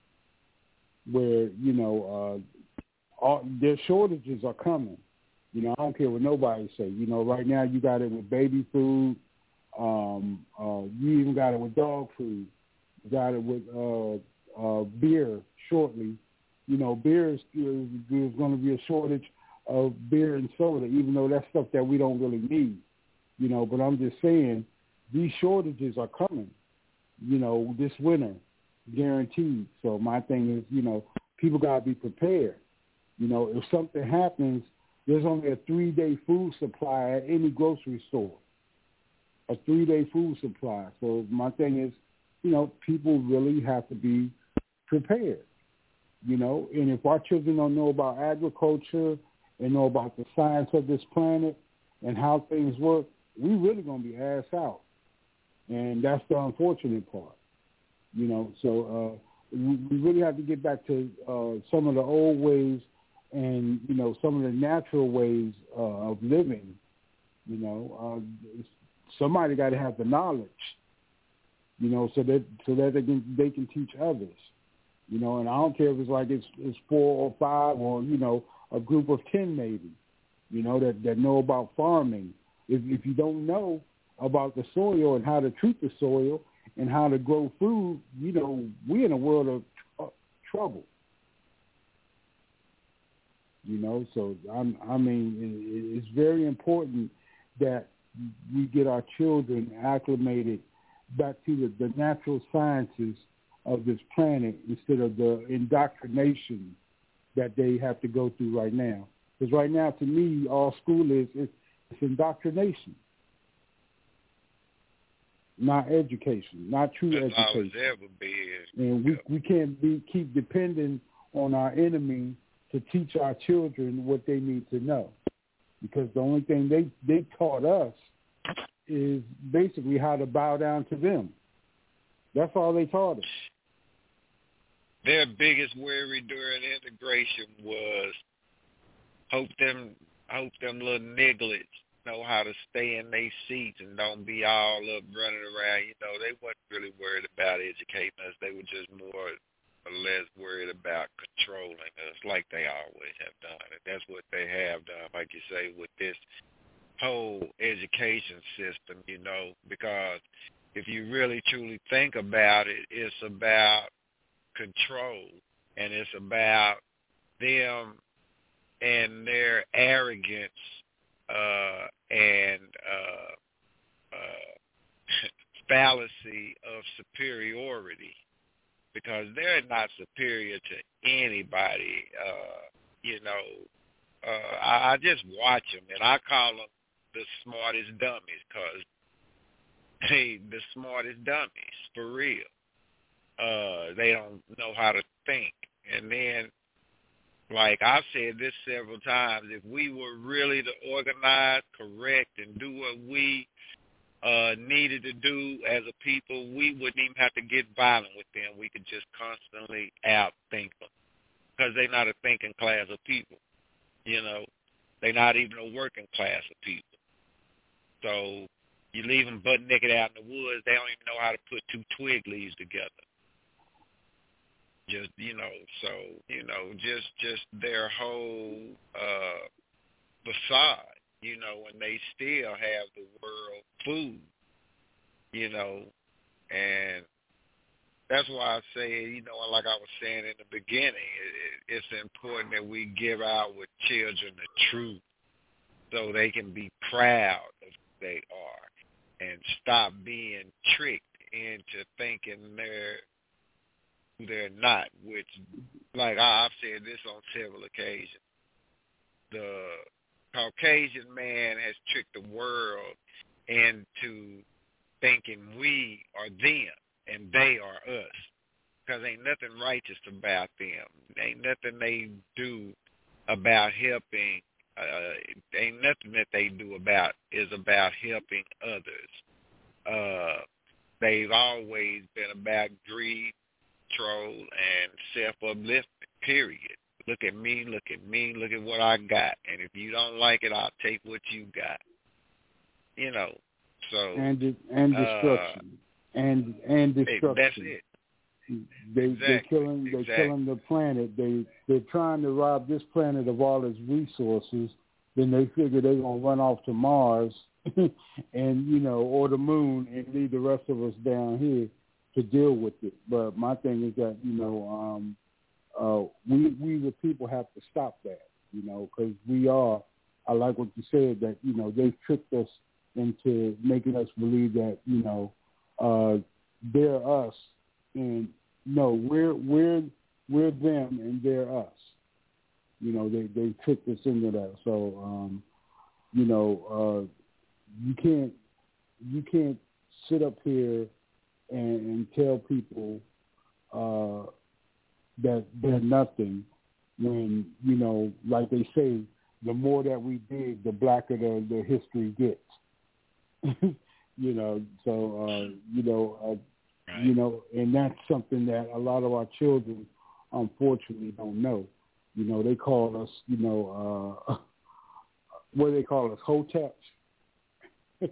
where, you know, uh, all, their shortages are coming. You know, I don't care what nobody say. You know, right now you got it with baby food. Um, uh, you even got it with dog food. You got it with uh, uh, beer shortly. You know, beer is, is, is going to be a shortage of beer and soda, even though that's stuff that we don't really need. You know, but I'm just saying these shortages are coming, you know, this winter, guaranteed. So my thing is, you know, people got to be prepared. You know, if something happens, there's only a three-day food supply at any grocery store, a three-day food supply. So my thing is, you know, people really have to be prepared, you know. And if our children don't know about agriculture and know about the science of this planet and how things work, we really going to be ass out. And that's the unfortunate part, you know. So uh, we, we really have to get back to uh, some of the old ways and, you know, some of the natural ways uh, of living, you know. Uh, somebody got to have the knowledge, you know, so that so that they can they can teach others, you know. And I don't care if it's like it's it's four or five or, you know, a group of ten maybe, you know, that, that know about farming. If if you don't know about the soil and how to treat the soil and how to grow food, you know, we're in a world of tr- trouble. You know, so I'm, I mean, it, it's very important that we get our children acclimated back to the, the natural sciences of this planet instead of the indoctrination that they have to go through right now. Because right now, to me, all school is it's, it's indoctrination, not education, not true That's education. all it's ever been. And we we can't be keep depending on our enemy to teach our children what they need to know, because the only thing they, they taught us is basically how to bow down to them. That's all they taught us. Their biggest worry during integration was hope them hope them little nigglets know how to stay in their seats and don't be all up running around. You know, they weren't really worried about educating us. They were just more or less worried about controlling us like they always have done. And that's what they have done, like you say, with this whole education system, you know, because if you really truly think about it, it's about control, and it's about them and their arrogance uh, and uh, uh, fallacy of superiority, because they're not superior to anybody. Uh, you know, uh, I, I just watch them, and I call them the smartest dummies, because they the smartest dummies, for real. Uh, they don't know how to think. And then, like I've said this several times, if we were really to organize, correct, and do what we uh, needed to do as a people, we wouldn't even have to get violent with them. We could just constantly outthink them, because they're not a thinking class of people. You know, they're not even a working class of people. So you leave them butt naked out in the woods, they don't even know how to put two twig leaves together. Just, you know, so, you know, just just their whole uh, facade, you know, and they still have the world food, you know, and that's why I say, you know, like I was saying in the beginning, it, it's important that we give our children the truth so they can be proud of who they are and stop being tricked into thinking they're who they're not, which, like I, I've said this on several occasions, the Caucasian man has tricked the world into thinking we are them and they are us, because ain't nothing righteous about them. Ain't nothing they do about helping. Uh, ain't nothing that they do about is about helping others. Uh, they've always been about greed, control, and self-upliftment, period. Look at me, look at me, look at what I got. And if you don't like it, I'll take what you got. You know, so. And and destruction. Uh, and and destruction. That's it. They exactly. they're killing they're exactly. killing the planet. They they're trying to rob this planet of all its resources. Then they figure they're gonna run off to Mars and you know, or the moon, and leave the rest of us down here to deal with it. But my thing is that you know, um, uh, we we the people have to stop that. You know, because we are. I like what you said, that you know they tricked us into making us believe that you know uh, they're us. And no, we're we're we're them and they're us. You know, they they tricked us into that. So, um, you know, uh, you can't you can't sit up here and, and tell people uh, that they're nothing when you know, like they say, the more that we dig, the blacker the, the history gets. you know, so uh, you know. Uh, Right. You know, and that's something that a lot of our children, unfortunately, don't know. You know, they call us, you know, uh, what do they call us, hoteps? Yeah.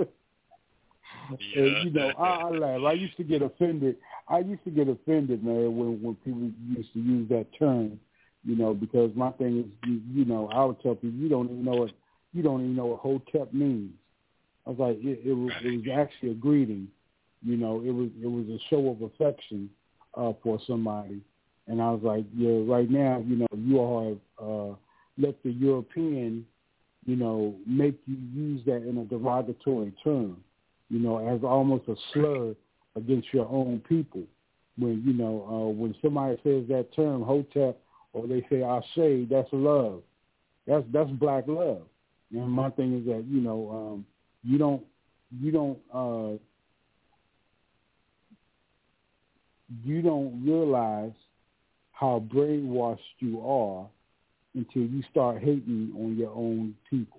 And, you know, I, I laugh. I used to get offended. I used to get offended, man, when, when people used to use that term, you know, because my thing is, you, you know, I would tell people, you don't even know what, you don't even know what hotep means. I was like, it, it, was, it was actually a greeting. You know, it was it was a show of affection uh, for somebody, and I was like, yeah, right now, you know, you all have uh, let the European, you know, make you use that in a derogatory term, you know, as almost a slur against your own people. When you know, uh, when somebody says that term, hotep, or they say ashe, that's love. That's that's black love. And my thing is that you know, um, you don't you don't. Uh, You don't realize how brainwashed you are until you start hating on your own people.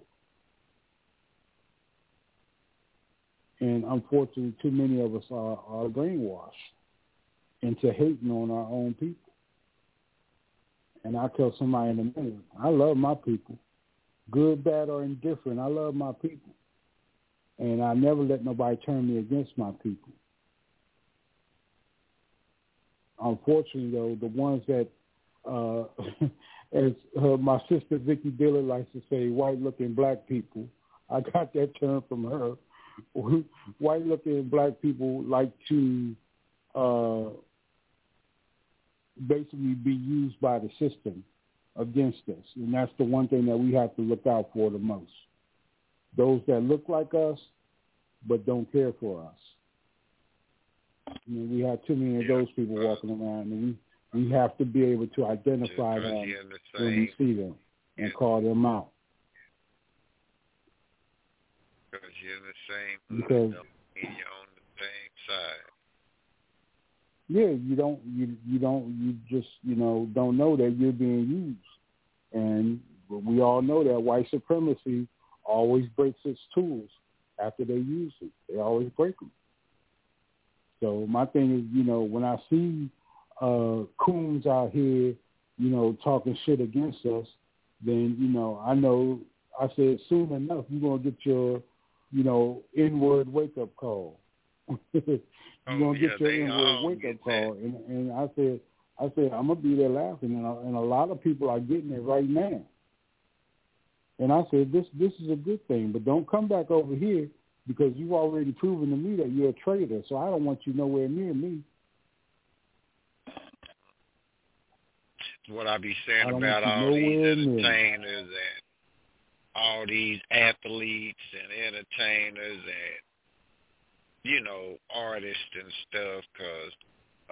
And unfortunately, too many of us are, are brainwashed into hating on our own people. And I tell somebody in a minute, I love my people. Good, bad, or indifferent, I love my people. And I never let nobody turn me against my people. Unfortunately, though, the ones that, uh, as uh, my sister Vicky Dillard likes to say, white-looking black people, I got that term from her. White-looking black people like to uh, basically be used by the system against us, and that's the one thing that we have to look out for the most. Those that look like us but don't care for us. I mean, we have too many of those people walking around, and we, we have to be able to identify them when we see them and yeah. call them out. Because you're in the same, because you're on the same side. Yeah, you don't, you you don't, you just, you know, don't know that you're being used, and we all know that white supremacy always breaks its tools after they use it. They always break them. So my thing is, you know, when I see uh, coons out here, you know, talking shit against us, then, you know, I know, I said, soon enough, you're going to get your, you know, N-word wake-up call. you're oh, going to yeah, get your N-word wake-up call. And, and I said, I said, I'm going to be there laughing. And a, and a lot of people are getting it right now. And I said, this this is a good thing, but don't come back over here, because you've already proven to me that you're a traitor, so I don't want you nowhere near me. What I be saying about all these entertainers and all these athletes and entertainers and, you know, artists and stuff, because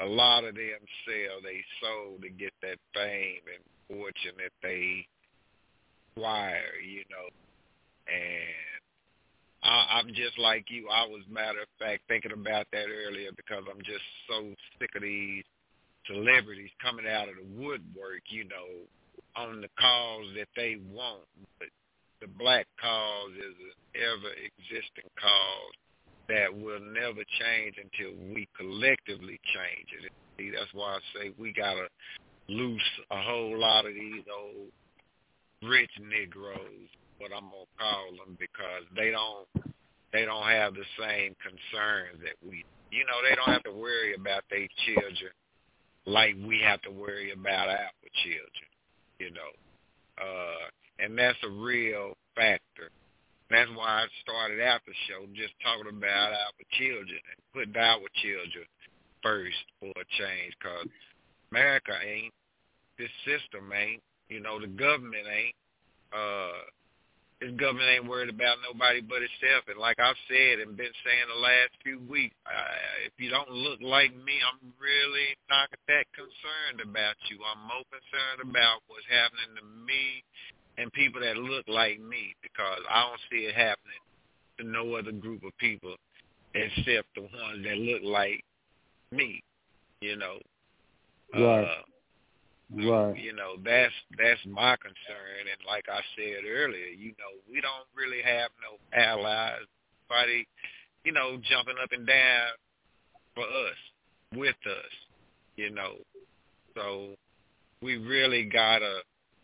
a lot of them sell their soul to get that fame and fortune that they acquire, you know. And I, I'm just like you. I was, matter of fact, thinking about that earlier because I'm just so sick of these celebrities coming out of the woodwork, you know, on the cause that they want. But the black cause is an ever-existing cause that will never change until we collectively change it. See, that's why I say we got to loose a whole lot of these old rich Negroes, what I'm going to call them, because they don't they don't have the same concerns that we, you know, they don't have to worry about their children like we have to worry about our children, you know. Uh, and that's a real factor. That's why I started out the show just talking about our children and putting our children first for a change, because America ain't, this system ain't, you know, the government ain't, uh, this government ain't worried about nobody but itself. And like I've said and been saying the last few weeks, uh, if you don't look like me, I'm really not that concerned about you. I'm more concerned about what's happening to me and people that look like me, because I don't see it happening to no other group of people except the ones that look like me, you know. Right. Uh, right. You know, that's that's my concern. And like I said earlier, you know, we don't really have no allies, nobody, you know, jumping up and down for us, with us, you know. So we really got to,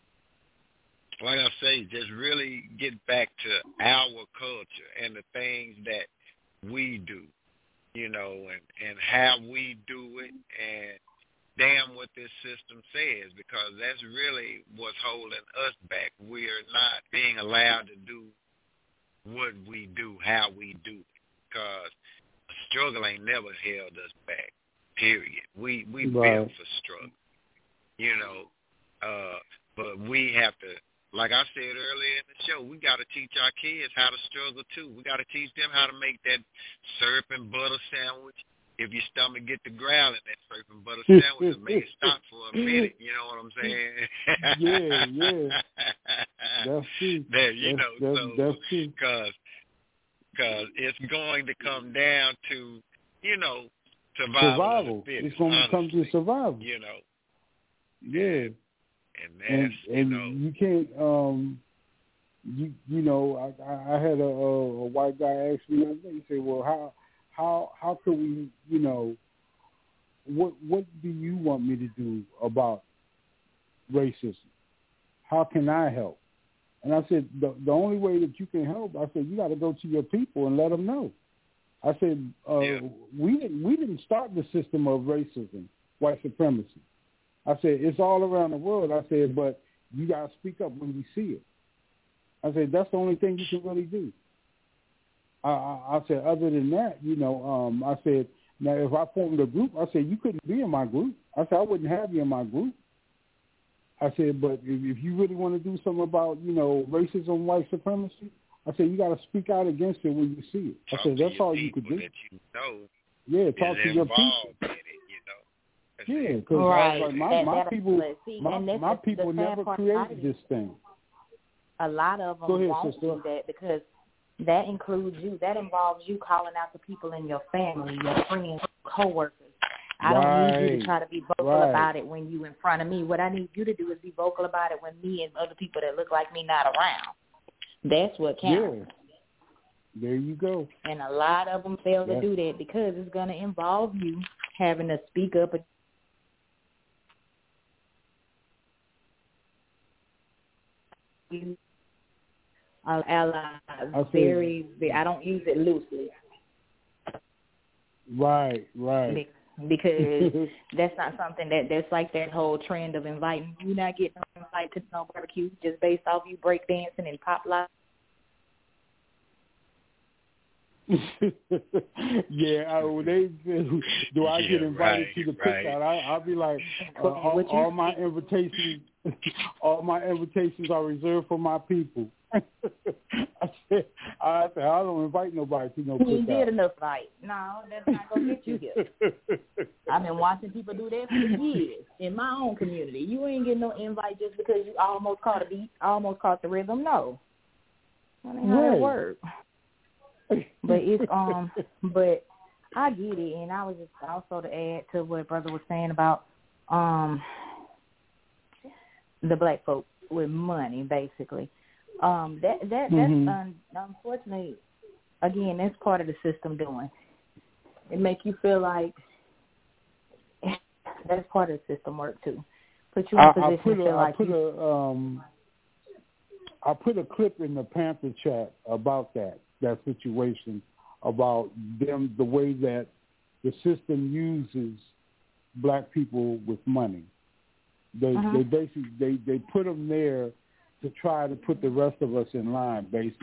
like I say, just really get back to our culture and the things that we do, you know, and, and how we do it, and damn what this system says, because that's really what's holding us back. We are not being allowed to do what we do, how we do it, because struggle ain't never held us back, period. We, we right. built for struggle, you know, uh, but we have to, like I said earlier in the show, we got to teach our kids how to struggle too. We got to teach them how to make that syrup and butter sandwich. If your stomach get to growling, that syrup and butter sandwich will make it stop for a minute. You know what I'm saying? yeah, yeah. That's true. That, you that's, know, that's, so that's true. Cause, cause it's going to come down to, you know, survival. Survival. Fittest, it's going to come to survival. You know. Yeah. And that's, and, and you know, you can't, um, you you know, I, I had a, a white guy ask me the other day. He said, "Well, how how how can we, you know, what what do you want me to do about racism? How can I help?" And I said, "The the only way that you can help," I said, "you got to go to your people and let them know." I said, uh, yeah. "We didn't we didn't start the system of racism, white supremacy." I said, it's all around the world. I said, but you got to speak up when you see it. I said, that's the only thing you can really do. I, I, I said, other than that, you know, um, I said, now if I formed a group, I said, you couldn't be in my group. I said, I wouldn't have you in my group. I said, but if, if you really want to do something about, you know, racism, white supremacy, I said, you got to speak out against it when you see it. I said, that's all you could do. That you know yeah, talk to your people. Yeah, because right. like, my, that, my people, see, my, my the, people the never created this thing. A lot of them ahead, won't sister. do that because that includes you. That involves you calling out the people in your family, your friends, coworkers. I right. don't need you to try to be vocal right. about it when you in front of me. What I need you to do is be vocal about it when me and other people that look like me not around. That's what counts. Yeah. There you go. And a lot of them fail yeah. to do that because it's going to involve you having to speak up. Uh, allies, very, very, I don't use it loosely. Right, right. Because that's not something that, that's like that whole trend of inviting, you not getting invited to no barbecue just based off you break dancing and pop lock. yeah, I, when they do, do I yeah, get invited right, to the right. cookout? I, I'll be like, uh, all, all my invitations, all my invitations are reserved for my people. I said, I said, I don't invite nobody to no cookout. You did enough right. No, that's not gonna get you here. I've been watching people do that for years in my own community. You ain't getting no invite just because you almost caught a beat, almost caught the rhythm. No, that ain't how that works. But it's um, but I get it, and I was just also to add to what brother was saying about um the black folks with money, basically. Um, that that mm-hmm. that's un, unfortunately, again, that's part of the system doing. It make you feel like that's part of the system work too. Put you in a I, position I put to a, feel like I put you. A, um, I put a clip in the Panther chat about that that situation, about them, the way that the system uses black people with money. They uh-huh. they basically they, they put them there to try to put the rest of us in line, basically.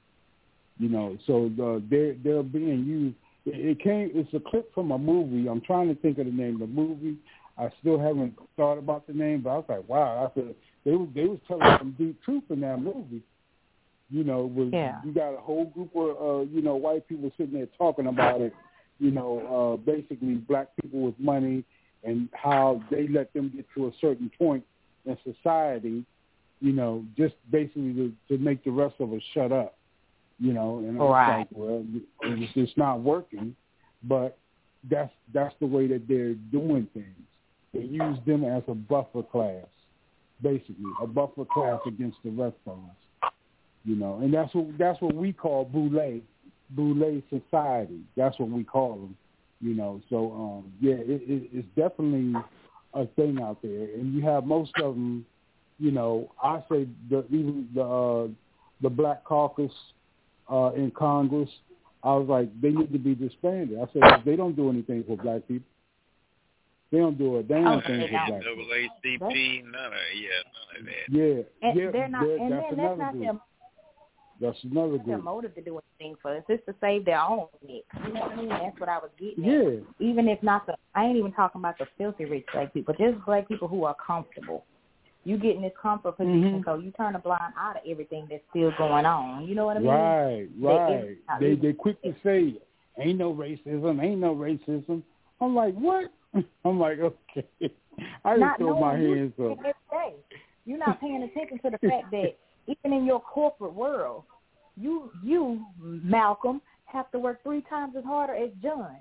You know, so the, they're they're being used. It came. It's a clip from a movie. I'm trying to think of the name of the movie. I still haven't thought about the name, but I was like, wow. I said they was they was telling some deep truth in that movie. You know, was yeah. you got a whole group of uh, you know white people sitting there talking about it. You know, uh, basically black people with money and how they let them get to a certain point in society. You know, just basically to, to make the rest of us shut up. You know, and it's right. like, well, it's just not working. But that's that's the way that they're doing things. They use them as a buffer class, basically, a buffer class against the rest of us. You know, and that's what that's what we call boule, boule society. That's what we call them. You know, so um, yeah, it, it, it's definitely a thing out there, and you have most of them. You know, I say the even the uh, the Black Caucus. Uh, in Congress, I was like, they need to be disbanded. I said, they don't do anything for black people. They don't do a damn oh, thing for black people. N double A C P, none of yeah, none of that. Yeah, and yeah, they're not, they're, and that's then another that's not group. their, that's another their group. motive to do anything for us. It's to save their own neck. You know what I mean? That's what I was getting Yeah. at. Even if not the, I ain't even talking about the filthy rich black people, just black people who are comfortable. You get in this comfort position, mm-hmm. so you turn a blind eye to everything that's still going on. You know what I mean? Right, right. They, they they quick to say, ain't no racism, ain't no racism. I'm like, what? I'm like, okay. I just throw my hands up. Every day. You're not paying attention to the fact that even in your corporate world, you, you Malcolm, have to work three times as harder as John.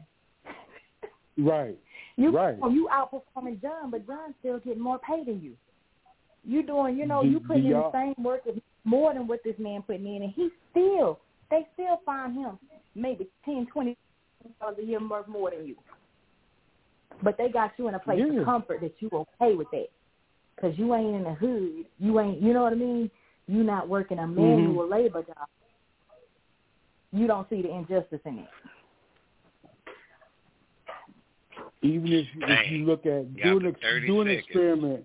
Right, you, right. You outperforming John, but John's still getting more pay than you. You doing, you know, do, you putting in the same work more than what this man putting in, and he still, they still find him maybe ten, twenty dollars a year worth more than you. But they got you in a place yeah. of comfort that you okay with that, because you ain't in the hood. You ain't, you know what I mean? You not working a manual mm-hmm. labor job. You don't see the injustice in it. Even if, if you look at doing an do experiment.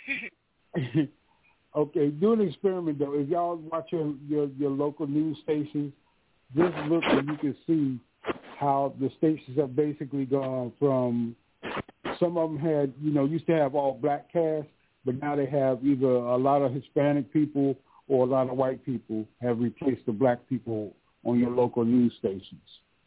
Okay, do an experiment though. If y'all watch your, your, your local news stations, just look and you can see how the stations have basically gone from, some of them had, you know, used to have all black cast, but now they have either a lot of Hispanic people or a lot of white people have replaced the black people on your local news stations.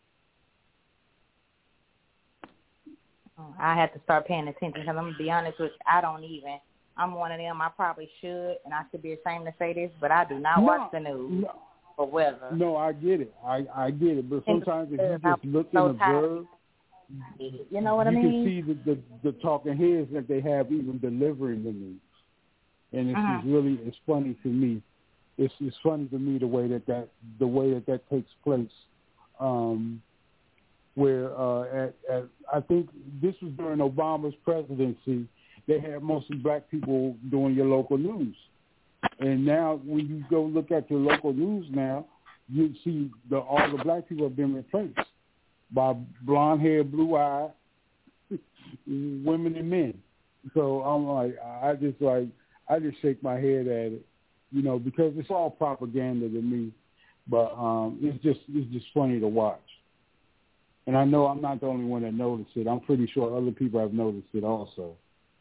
I have to start paying attention because I'm going to be honest with you, I don't even. I'm one of them. I probably should, and I should be ashamed to say this, but I do not no, watch the news no. or weather. No, I get it. I, I get it. But sometimes if you just look and observe, you know what I you mean? can see the, the, the talking heads that they have even delivering the news. And it's uh-huh. just really, it's funny to me. It's it's funny to me the way that that, the way that, that takes place. Um, where uh, at, at I think this was during Obama's presidency, they had mostly black people doing your local news. And now when you go look at your local news now, you see the, all the black people have been replaced by blonde-haired, blue-eyed women and men. So I'm like, I just like, I just shake my head at it, you know, because it's all propaganda to me. But um, it's just it's just funny to watch. And I know I'm not the only one that noticed it. I'm pretty sure other people have noticed it also.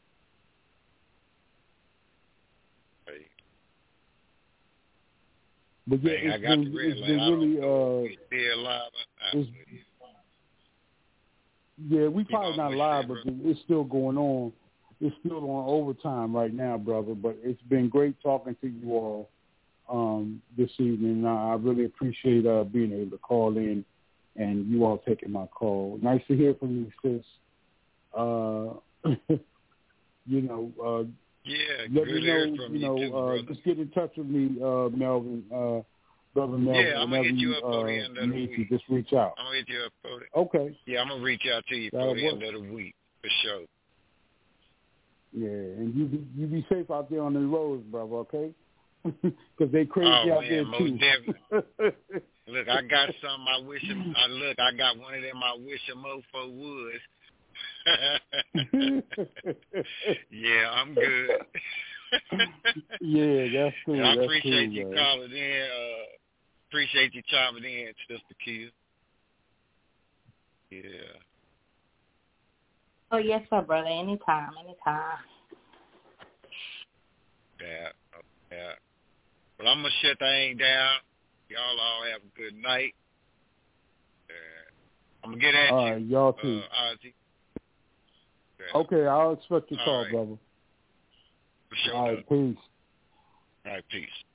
But yeah, Dang, it's been, it's been really, uh, it's, Yeah, we probably on not with live, that, but it's still going on. It's still on overtime right now, brother. But it's been great talking to you all um, this evening. I, I really appreciate uh, being able to call in and you all taking my call. Nice to hear from you, sis. Uh, you know, uh, yeah, let good me hearing know. from You you know, too, uh, brother. just get in touch with me, uh, Melvin, uh, brother Melvin. Yeah, I'm gonna whenever hit you you up for the uh, end of the need week. to, just reach out. I'm gonna hit you up for the. Okay. Yeah, I'm gonna reach out to you That'll for the work. end of the week for sure. Yeah, and you be you be safe out there on the roads, brother. Okay, because they crazy Oh, out man, there most too. definitely. Look, I got some. I wish him. I look. I got one of them. I wish a mofo would. Yeah, I'm good. Yeah, that's cool. And I that's appreciate cool, you man. calling in. Uh, appreciate you chiming in, Sister Kia. Yeah. Oh, yes, sir, brother. Anytime, anytime. Yeah. Yeah. Well, I'm gonna shut the thing down. Y'all all have a good night. Uh, I'm gonna get at All you, right, y'all too. uh, Ozzy. Yeah. Okay, I'll expect your All call, right. brother. For sure. All right, peace. All right, peace.